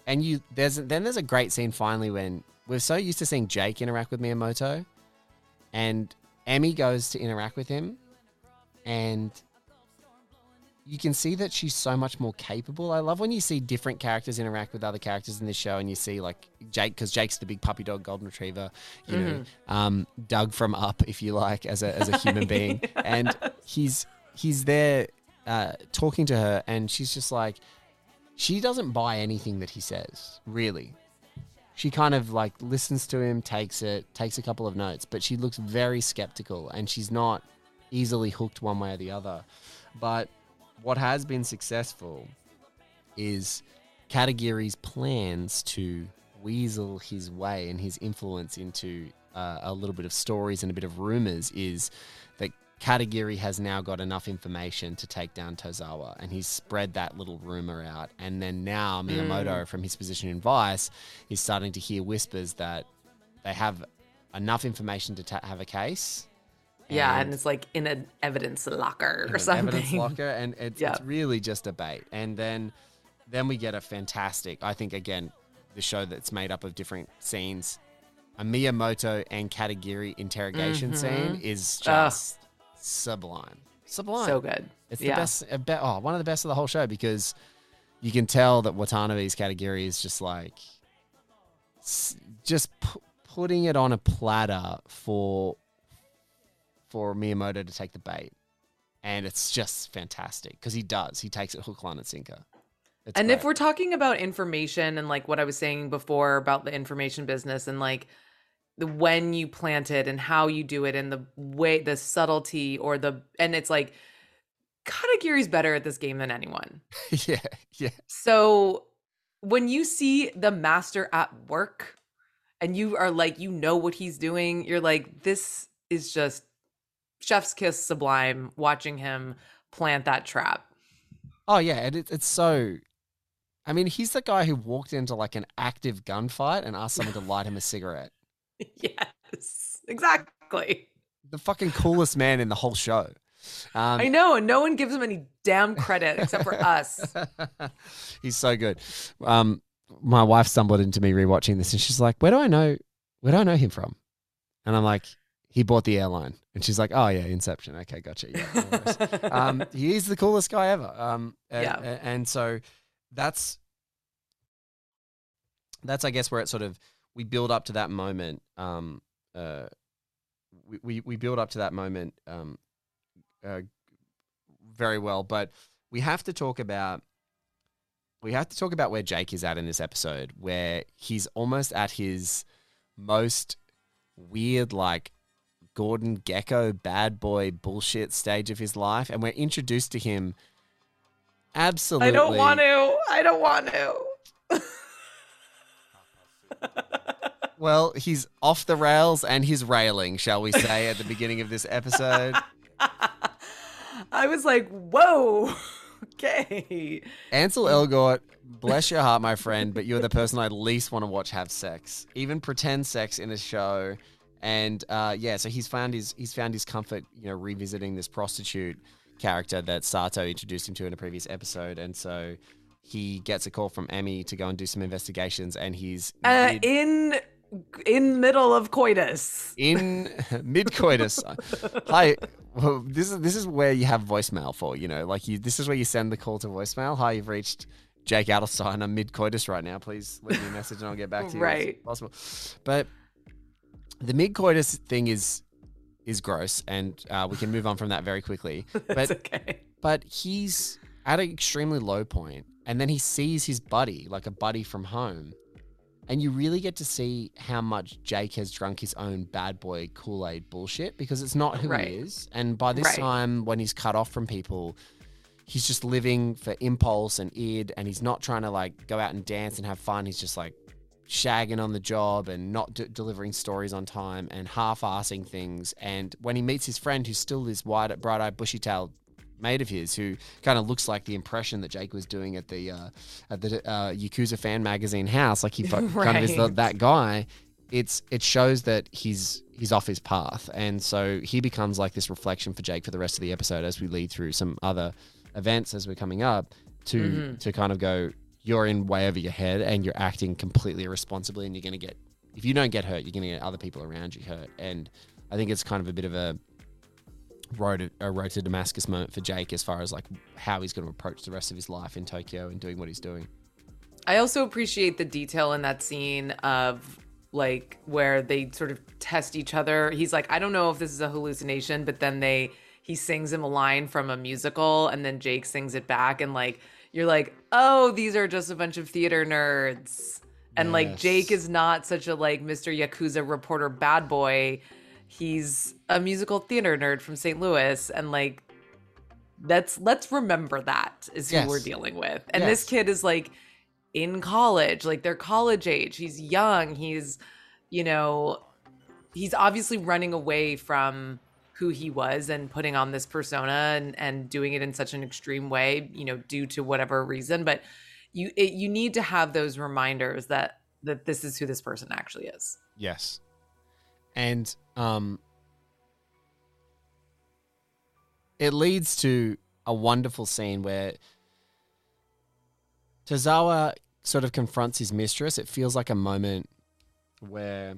And there's a great scene finally when we're so used to seeing Jake interact with Miyamoto, and Emmy goes to interact with him, and you can see that she's so much more capable. I love when you see different characters interact with other characters in this show, and you see like Jake, because Jake's the big puppy dog golden retriever, you know, Doug from Up, if you like, as a human being, and he's there talking to her, and she's just like, she doesn't buy anything that he says, really. She kind of like listens to him, takes a couple of notes, but she looks very skeptical, and she's not easily hooked one way or the other. But what has been successful is Katagiri's plans to weasel his way and his influence into a little bit of stories and a bit of rumors is that Katagiri has now got enough information to take down Tozawa, and he's spread that little rumor out. And then now Miyamoto, from his position in Vice, is starting to hear whispers that they have enough information to have a case. Yeah, and it's like in an evidence locker or something. Evidence locker, and it's really just a bait. And then we get a fantastic, I think, again, the show that's made up of different scenes. A Miyamoto and Katagiri interrogation scene is just sublime. Sublime. So good. It's the best, one of the best of the whole show, because you can tell that Watanabe's Katagiri is just like, putting it on a platter for Miyamoto to take the bait. And it's just fantastic because he takes it hook, line, and sinker. It's and great. If we're talking about information and like what I was saying before about the information business and like when you plant it and how you do it and the way, the subtlety and it's like Katagiri's better at this game than anyone. Yeah. So when you see the master at work and you are like, you know what he's doing, you're like, this is just chef's kiss sublime watching him plant that trap. Oh, yeah. And it's so... I mean, he's the guy who walked into like an active gunfight and asked someone to light him a cigarette. Yes, exactly. The fucking coolest man in the whole show. I know, and no one gives him any damn credit except for us. He's so good. My wife stumbled into me rewatching this, and she's like, "Where do I know him from?" And I'm like, "He bought the airline." And she's like, "Oh yeah, Inception. Okay, gotcha." Yeah, no worries. He is the coolest guy ever. And so that's I guess where it sort of we build up to that moment. We build up to that moment very well, but we have to talk about where Jake is at in this episode, where he's almost at his most weird, like Gordon Gekko bad boy bullshit stage of his life, and we're introduced to him. Absolutely, I don't want to. Well, he's off the rails and he's railing, shall we say, at the beginning of this episode. I was like, whoa, okay. Ansel Elgort, bless your heart, my friend, but you're the person I least want to watch have sex, even pretend sex in a show. And so he's found his comfort, revisiting this prostitute character that Sato introduced him to in a previous episode. And so he gets a call from Emmy to go and do some investigations, and he's in middle of coitus. In mid-coitus. Hi. Well, this is where you have voicemail for, this is where you send the call to voicemail. Hi, you've reached Jake Adelstein. I'm mid-coitus right now. Please leave me a message and I'll get back to you right. as possible. But the mid-coitus thing is gross, and we can move on from that very quickly. That's okay. But he's at an extremely low point, and then he sees his buddy, like a buddy from home. And you really get to see how much Jake has drunk his own bad boy Kool-Aid bullshit, because it's not who he is. And by this time, when he's cut off from people, he's just living for impulse and id, and he's not trying to like go out and dance and have fun. He's just like shagging on the job and not delivering stories on time and half-assing things. And when he meets his friend, who's still this bright-eyed, bushy-tailed mate of his, who kind of looks like the impression that Jake was doing at the Yakuza fan magazine house, like he kind of is that guy. It shows that he's off his path, and so he becomes like this reflection for Jake for the rest of the episode as we lead through some other events as we're coming up to kind of go, you're in way over your head and you're acting completely irresponsibly, and you're going to get, if you don't get hurt, you're going to get other people around you hurt. And I think it's kind of a bit of a road to Damascus moment for Jake as far as like how he's going to approach the rest of his life in Tokyo and doing what he's doing. I also appreciate the detail in that scene of like where they sort of test each other. He's like, I don't know if this is a hallucination, but then he sings him a line from a musical and then Jake sings it back, and like you're like, oh, these are just a bunch of theater nerds. And like Jake is not such a like Mr. Yakuza reporter bad boy. He's a musical theater nerd from St. Louis, and like let's remember that is who we're dealing with. And this kid is like in college, like they're college age. He's young. He's, you know, he's obviously running away from who he was and putting on this persona and doing it in such an extreme way, you know, due to whatever reason. But you need to have those reminders that this is who this person actually is. Yes. And it leads to a wonderful scene where Tozawa sort of confronts his mistress. It feels like a moment where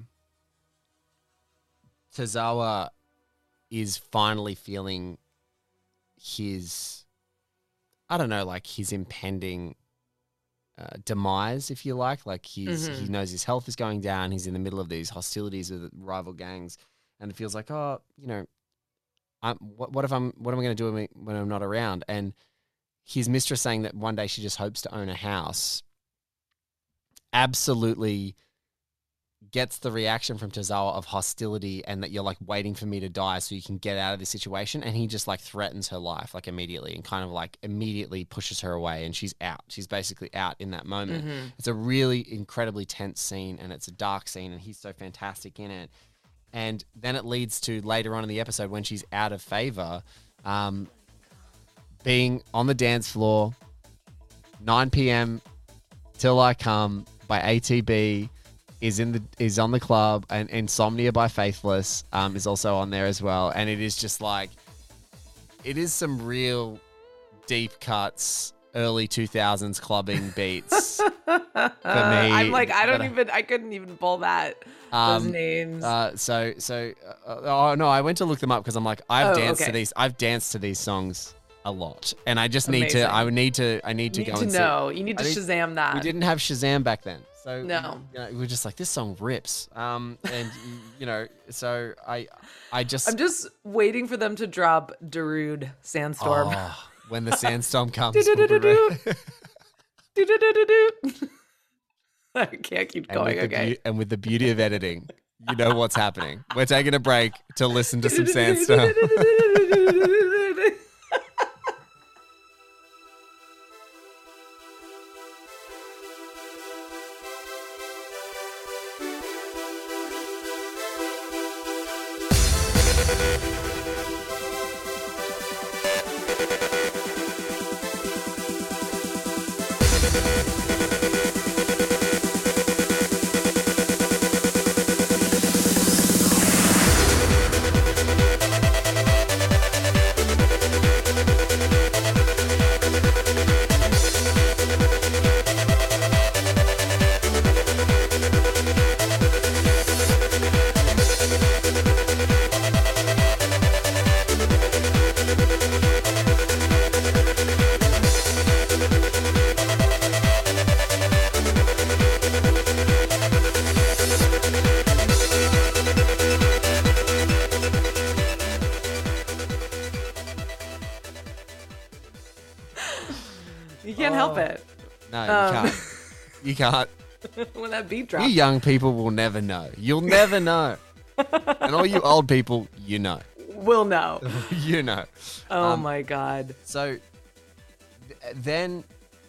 Tozawa is finally feeling his, I don't know, like his impending demise, if you like. Like he knows his health is going down. He's in the middle of these hostilities with rival gangs, and it feels like, oh, you know, what am I going to do when I'm not around? And his mistress saying that one day she just hopes to own a house absolutely gets the reaction from Tozawa of hostility, and that you're like waiting for me to die so you can get out of this situation. And he just like threatens her life like immediately, and kind of like immediately pushes her away, and she's out. She's basically out in that moment. It's a really incredibly tense scene, and it's a dark scene, and he's so fantastic in it. And then it leads to later on in the episode when she's out of favor, being on the dance floor, 9 p.m. Till I Come by ATB is on the club, and Insomnia by Faithless is also on there as well. And it is just like, it is some real deep cuts, early 2000s clubbing beats for me. I'm like, I couldn't even pull those names. Oh no, I went to look them up because I'm like, I've danced to these songs a lot, and I just need to. I need to go and know. You need to Shazam that. We didn't have Shazam back then, so no. We were just like, this song rips. And you know, so I'm just waiting for them to drop Darude Sandstorm. Oh, when the sandstorm comes. I can't keep going. Okay. And with the beauty of editing, you know what's happening. We're taking a break to listen to some Sandstorm. You can't help it. No, you can't. You can't. When that beat drops. You young people will never know. You'll never know. And all you old people, you know. Will know. You know. Oh my God. So then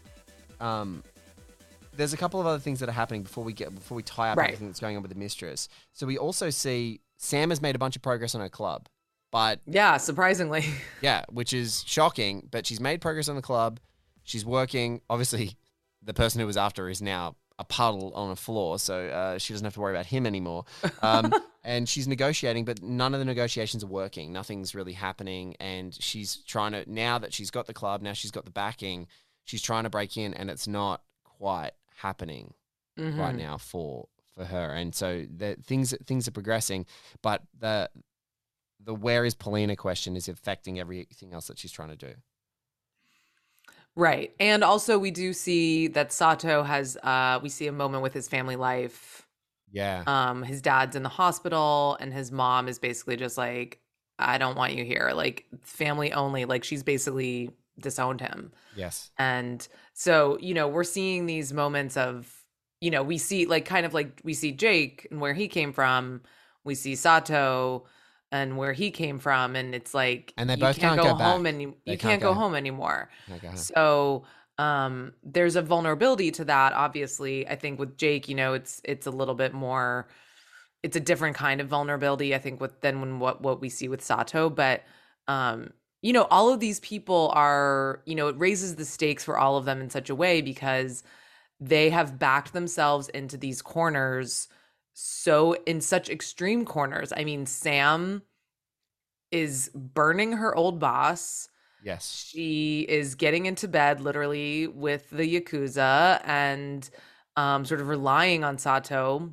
there's a couple of other things that are happening before we tie up everything that's going on with the mistress. So we also see Sam has made a bunch of progress on her club. But yeah, surprisingly. Yeah, which is shocking, but she's made progress on the club. She's working. Obviously, the person who was after her is now a puddle on a floor, so she doesn't have to worry about him anymore. And she's negotiating, but none of the negotiations are working. Nothing's really happening, and she's trying to, now that she's got the club, now she's got the backing, she's trying to break in, and it's not quite happening Mm-hmm. right now for her. And so the things are progressing, but the where is Polina question is affecting everything else that she's trying to do. Right. And also we do see that Sato has we see a moment with his family life. Yeah. His dad's in the hospital and his mom is basically just like, I don't want you here. Like family only. Like she's basically disowned him. Yes. And so, we're seeing these moments of, we see like kind of like we see Jake and where he came from. We see Sato and where he came from. And it's like, And they you both can't can't go go home back. and They you can't can't go go- home anymore. Can't go home. So there's a vulnerability to that. Obviously, I think with Jake, it's a little bit more, it's a different kind of vulnerability, I think, than what we see with Sato. But all of these people are, it raises the stakes for all of them in such a way because they have backed themselves into these corners, so in such extreme corners. I mean, Sam is burning her old boss. Yes. She is getting into bed literally with the Yakuza and sort of relying on Sato,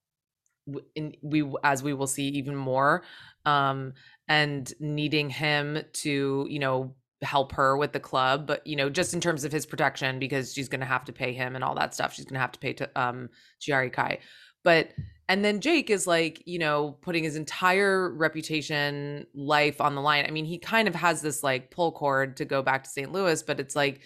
as we will see even more, and needing him to help her with the club, but just in terms of his protection, because she's going to have to pay him and all that stuff. She's going to have to pay to Chiari Kai. And then Jake is like, putting his entire reputation, life on the line. I mean, he kind of has this like pull cord to go back to St. Louis, but it's like,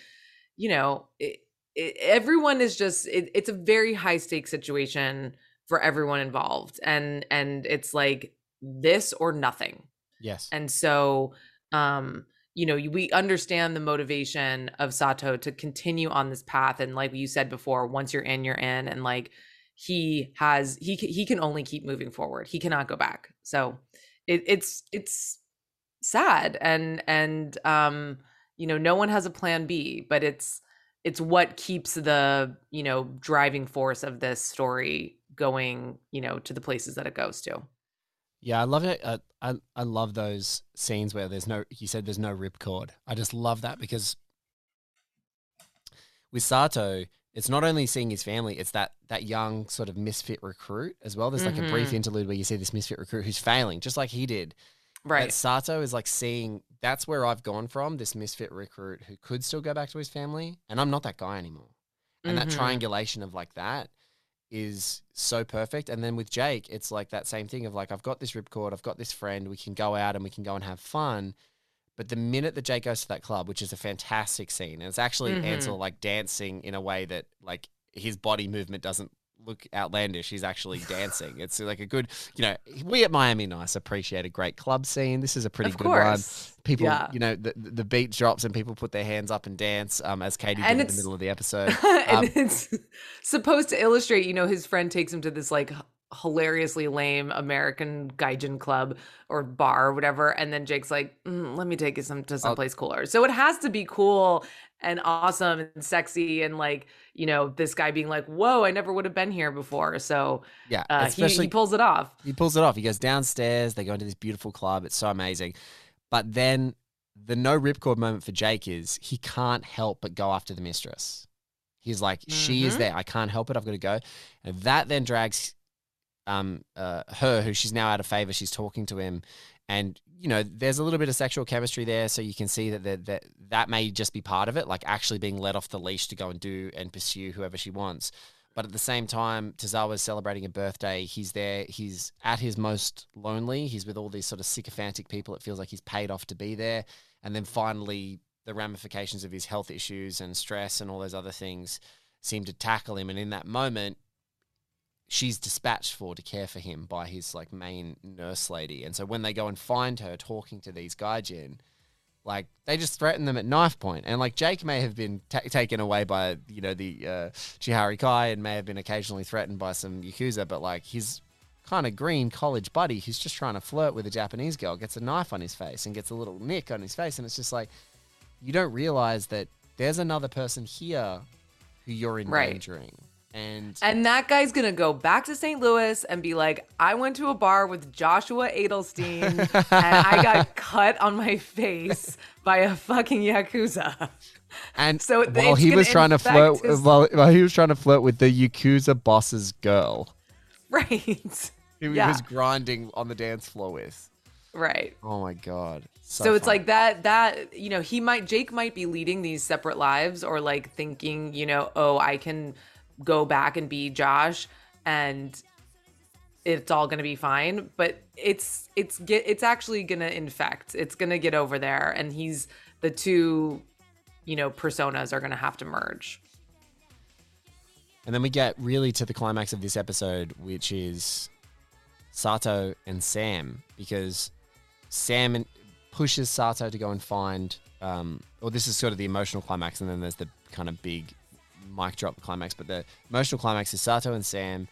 everyone is just, it's a very high stakes situation for everyone involved. And it's like this or nothing. Yes. And so, we understand the motivation of Sato to continue on this path. And like you said before, once you're in, and like, he can only keep moving forward. He cannot go back. So it's sad. And no one has a plan B, but it's what keeps the, driving force of this story going, to the places that it goes to. Yeah, I love it. I love those scenes where you said there's no ripcord. I just love that because with Sato, it's not only seeing his family, it's that young sort of misfit recruit as well. There's like a brief interlude where you see this misfit recruit who's failing, just like he did. Right. But Sato is like seeing, that's where I've gone from, this misfit recruit who could still go back to his family, and I'm not that guy anymore. And that triangulation of like that is so perfect. And then with Jake, it's like that same thing of like, I've got this ripcord, I've got this friend, we can go out and we can go and have fun. But the minute that Jake goes to that club, which is a fantastic scene, and it's actually Ansel like dancing in a way that like his body movement doesn't look outlandish. He's actually dancing. It's like a good, we at Miami Nice appreciate a great club scene. This is a pretty good one. People, the beat drops and people put their hands up and dance, as Katie did in the middle of the episode. And it's supposed to illustrate, his friend takes him to this like hilariously lame American gaijin club or bar or whatever, and then Jake's like, let me take you to someplace cooler. So it has to be cool and awesome and sexy, and like, this guy being like, whoa, I never would have been here before. So yeah, he pulls it off. He pulls it off. He goes downstairs, they go into this beautiful club. It's so amazing. But then the no ripcord moment for Jake is he can't help but go after the mistress. He's like, she is there. I can't help it. I've got to go. And that then drags her, who she's now out of favor. She's talking to him, and there's a little bit of sexual chemistry there, so you can see that may just be part of it, like actually being let off the leash to go and do and pursue whoever she wants. But at the same time, Tozawa's celebrating a birthday. He's there. He's at his most lonely. He's with all these sort of sycophantic people. It feels like he's paid off to be there. And then finally, the ramifications of his health issues and stress and all those other things seem to tackle him. And in that moment, she's dispatched to care for him by his like main nurse lady. And so when they go and find her talking to these gaijin, like they just threaten them at knife point. And like Jake may have been taken away by, the Chihari Kai and may have been occasionally threatened by some Yakuza, but like his kind of green college buddy who's just trying to flirt with a Japanese girl gets a knife on his face and gets a little nick on his face. And it's just like, you don't realize that there's another person here who you're endangering. And that guy's going to go back to St. Louis and be like, I went to a bar with Joshua Edelstein and I got cut on my face by a fucking Yakuza. And so while he was trying to flirt, while he was trying to flirt with the Yakuza boss's girl. Right. Who he was grinding on the dance floor with. Right. Oh my God. So it's like that, you know, Jake might be leading these separate lives or like thinking, you know, oh, I can go back and be Josh and it's all going to be fine. But it's actually going to infect. It's going to get over there. And the two, you know, personas are going to have to merge. And then we get really to the climax of this episode, which is Sato and Sam, because Sam pushes Sato to go and find, or this is sort of the emotional climax, and then there's the kind of big mic drop climax. But the emotional climax is Sato and Sam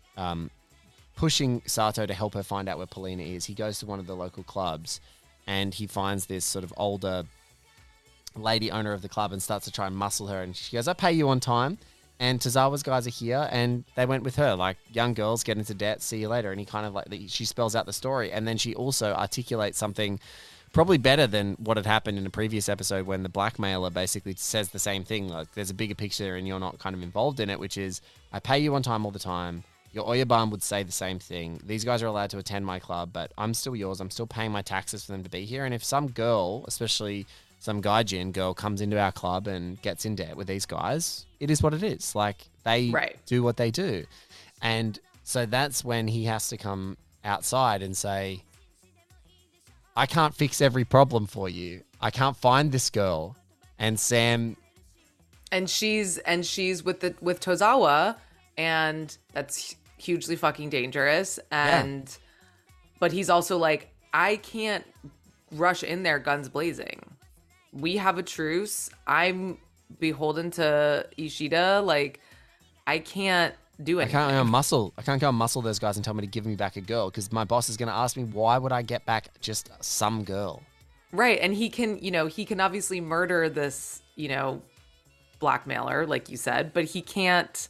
pushing Sato to help her find out where Paulina is. He goes to one of the local clubs and he finds this sort of older lady owner of the club and starts to try and muscle her. And she goes, I pay you on time. And Tozawa's guys are here, and they went with her. Like, young girls get into debt, see you later. And he kind of like, she spells out the story. And then she also articulates something probably better than what had happened in a previous episode when the blackmailer basically says the same thing. Like, there's a bigger picture and you're not kind of involved in it, which is, I pay you on time all the time. Your Oyaban would say the same thing. These guys are allowed to attend my club, but I'm still yours. I'm still paying my taxes for them to be here. And if some girl, especially some gaijin girl, comes into our club and gets in debt with these guys, it is what it is. Like, they do what they do. And so that's when he has to come outside and say, I can't fix every problem for you. I can't find this girl. And Sam... And she's with Tozawa, and that's hugely fucking dangerous. And but he's also like, I can't rush in there guns blazing. We have a truce. I'm beholden to Ishida. Like, I can't do anything. I can't go and muscle those guys and tell me to give me back a girl, because my boss is going to ask me, why would I get back just some girl? Right. And he can obviously murder this, you know, blackmailer, like you said, but he can't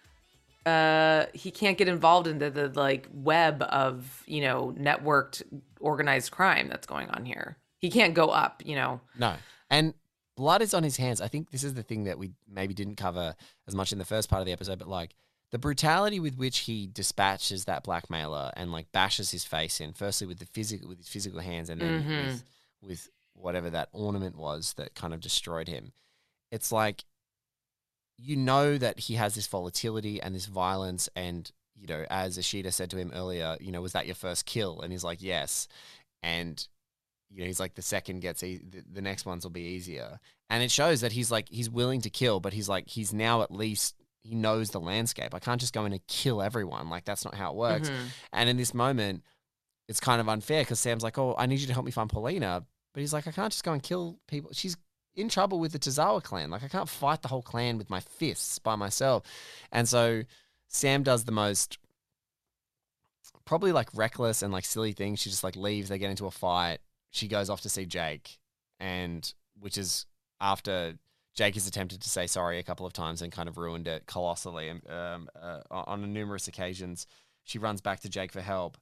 get involved into the like web of, you know, networked organized crime that's going on here. He can't go up, you know. No. And blood is on his hands. I think this is the thing that we maybe didn't cover as much in the first part of the episode, but like the brutality with which he dispatches that blackmailer and like bashes his face in, firstly with his physical hands, and then with whatever that ornament was that kind of destroyed him. It's like, you know that he has this volatility and this violence, and, you know, as Ishida said to him earlier, you know, was that your first kill? And he's like, yes. And, you know, he's like, the second gets the next ones will be easier. And it shows that he's like, he's willing to kill, but he's like, he's now at least, he knows the landscape. I can't just go in and kill everyone. Like, that's not how it works. And in this moment, it's kind of unfair because Sam's like, oh, I need you to help me find Paulina. But he's like, I can't just go and kill people. She's in trouble with the Tozawa clan. Like, I can't fight the whole clan with my fists by myself. And so Sam does the most probably like reckless and like silly thing. She just like leaves, they get into a fight. She goes off to see Jake, and which is after Jake has attempted to say sorry a couple of times and kind of ruined it colossally on numerous occasions. She runs back to Jake for help.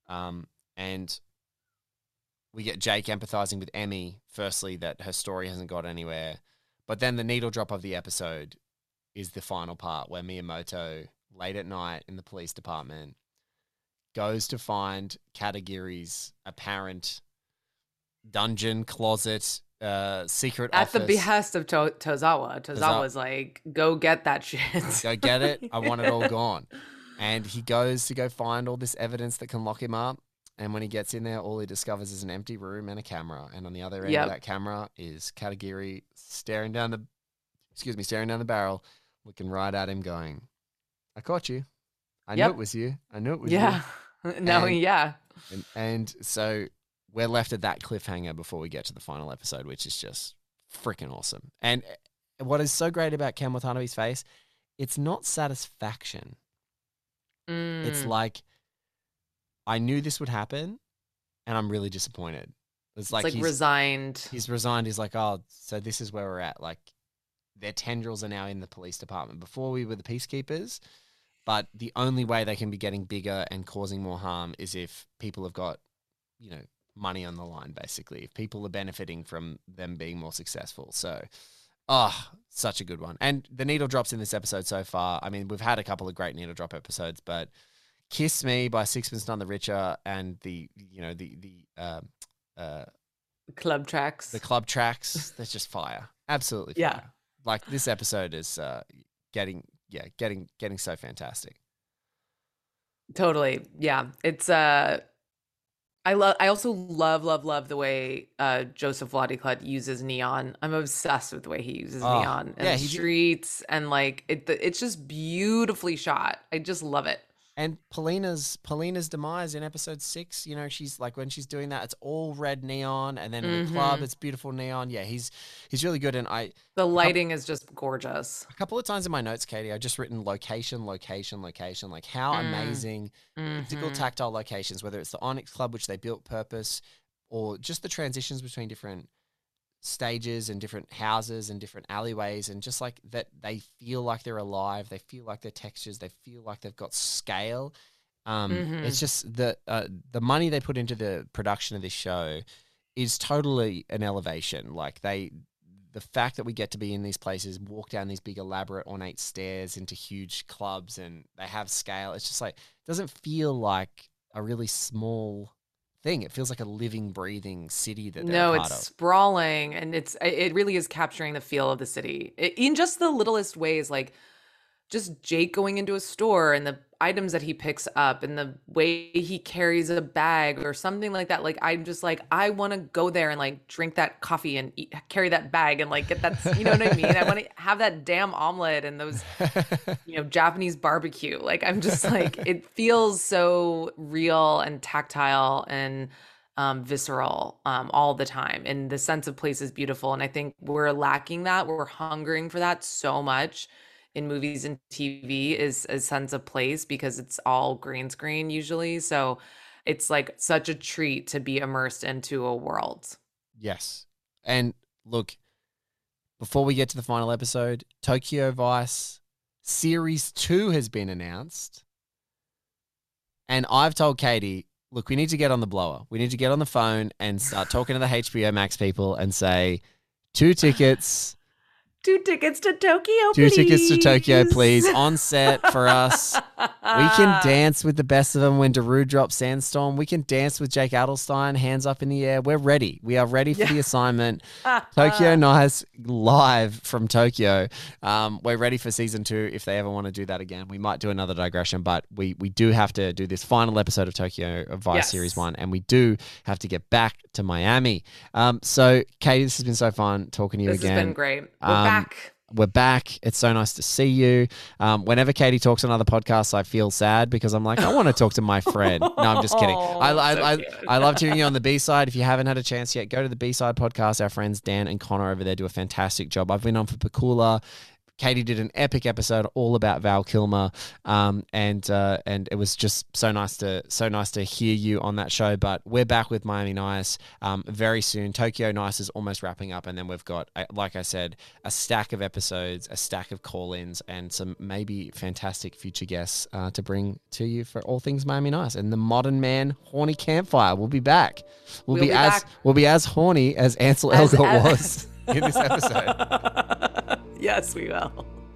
And we get Jake empathizing with Emmy, firstly, that her story hasn't got anywhere. But then the needle drop of the episode is the final part where Miyamoto, late at night in the police department, goes to find Katagiri's apparent dungeon, closet, secret office. At the behest of Tozawa. Tozawa's like, go get that shit. Go get it. I want it all gone. And he goes to go find all this evidence that can lock him up. And when he gets in there, all he discovers is an empty room and a camera. And on the other end of that camera is Katagiri staring down the barrel, looking right at him going, I caught you. I knew it was you. I knew it was you. Yeah. And so we're left at that cliffhanger before we get to the final episode, which is just freaking awesome. And what is so great about Ken Watanabe's face, it's not satisfaction. It's like, I knew this would happen, and I'm really disappointed. It's like he's resigned. He's resigned. He's like, oh, so this is where we're at. Like, their tendrils are now in the police department. Before we were the peacekeepers, but the only way they can be getting bigger and causing more harm is if people have got, money on the line, basically. If people are benefiting from them being more successful. So, such a good one. And the needle drops in this episode so far. I mean, we've had a couple of great needle drop episodes, but Kiss Me by Sixpence None the Richer and the club tracks. The club tracks, that's just fire. Absolutely fire. Yeah. Like this episode is getting so fantastic. Totally. Yeah. It's I also love the way Joseph Wladyka uses neon. I'm obsessed with the way he uses neon in the streets and like it's just beautifully shot. I just love it. And Polina's demise in episode 6, she's like when she's doing that, it's all red neon, and then in the club, it's beautiful neon. Yeah, he's really good, and the lighting is just gorgeous. A couple of times in my notes, Katie, I've just written location, like how amazing physical tactile locations, whether it's the Onyx Club, which they built purpose, or just the transitions between different stages and different houses and different alleyways, and just like that they feel like they're alive, they feel like they're textures, they feel like they've got scale. It's just the money they put into the production of this show is totally an elevation. Like the fact that we get to be in these places, walk down these big elaborate ornate stairs into huge clubs, and they have scale, it's just like, it doesn't feel like a really small thing. It feels like a living, breathing city that they're a part of. Sprawling, and it really is capturing the feel of the city in just the littlest ways, like just Jake going into a store and the items that he picks up and the way he carries a bag or something like that. Like, I'm just like, I want to go there and like drink that coffee and carry that bag and like get that, you know what I mean? I want to have that damn omelet and those, Japanese barbecue. Like, I'm just like, it feels so real and tactile and visceral all the time. And the sense of place is beautiful. And I think we're lacking that. We're hungering for that so much in movies and TV, is a sense of place, because it's all green screen usually. So it's like such a treat to be immersed into a world. Yes. And look, before we get to the final episode, Tokyo Vice Series 2 has been announced. And I've told Katie, look, we need to get on the blower. We need to get on the phone and start talking to the HBO Max people and say, 2 tickets. 2 tickets to Tokyo, please. 2 tickets to Tokyo, please. On set for us. We can dance with the best of them when Daru drops Sandstorm. We can dance with Jake Adelstein, hands up in the air. We're ready. We are ready for the assignment. Tokyo Nice live from Tokyo. We're ready for season 2 if they ever want to do that again. We might do another digression, but we do have to do this final episode of Tokyo Vice Series 1, and we do have to get back to Miami. So, Katie, this has been so fun talking to you again. This has been great. We're back. It's so nice to see you. Whenever Katie talks on other podcasts, I feel sad because I'm like, I want to talk to my friend. No, I'm just kidding. I loved hearing you on the B-side. If you haven't had a chance yet, go to the B-side podcast. Our friends Dan and Connor over there do a fantastic job. I've been on for Pakula. Katie did an epic episode all about Val Kilmer, and it was just so nice to hear you on that show. But we're back with Miami Nice very soon. Tokyo Nice is almost wrapping up, and then we've got, like I said, a stack of episodes, a stack of call-ins, and some maybe fantastic future guests to bring to you for all things Miami Nice. And the Modern Man Horny Campfire will be back. We'll be as horny as Ansel Elgort was in this episode. Yes, we will.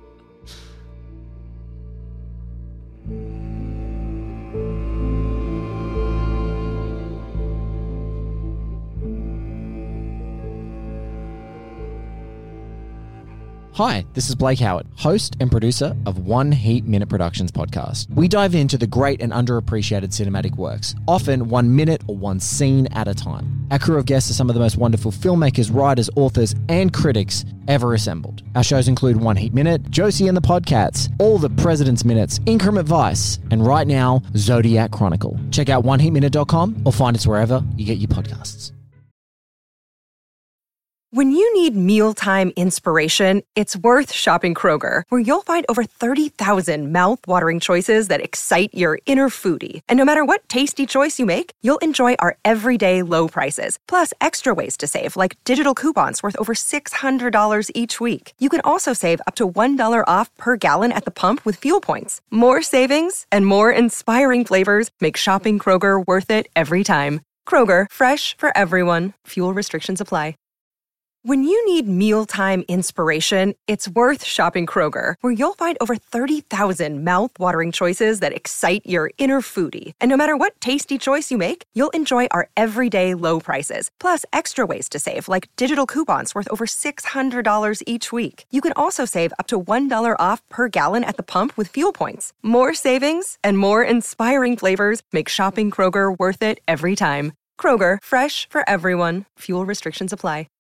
Hi, this is Blake Howard, host and producer of One Heat Minute Productions podcast. We dive into the great and underappreciated cinematic works, often 1 minute or 1 scene at a time. Our crew of guests are some of the most wonderful filmmakers, writers, authors, and critics ever assembled. Our shows include One Heat Minute, Josie and the Podcats, All the President's Minutes, Increment Vice, and right now, Zodiac Chronicle. Check out oneheatminute.com or find us wherever you get your podcasts. When you need mealtime inspiration, it's worth shopping Kroger, where you'll find over 30,000 mouth-watering choices that excite your inner foodie. And no matter what tasty choice you make, you'll enjoy our everyday low prices, plus extra ways to save, like digital coupons worth over $600 each week. You can also save up to $1 off per gallon at the pump with fuel points. More savings and more inspiring flavors make shopping Kroger worth it every time. Kroger, fresh for everyone. Fuel restrictions apply. When you need mealtime inspiration, it's worth shopping Kroger, where you'll find over 30,000 mouth-watering choices that excite your inner foodie. And no matter what tasty choice you make, you'll enjoy our everyday low prices, plus extra ways to save, like digital coupons worth over $600 each week. You can also save up to $1 off per gallon at the pump with fuel points. More savings and more inspiring flavors make shopping Kroger worth it every time. Kroger, fresh for everyone. Fuel restrictions apply.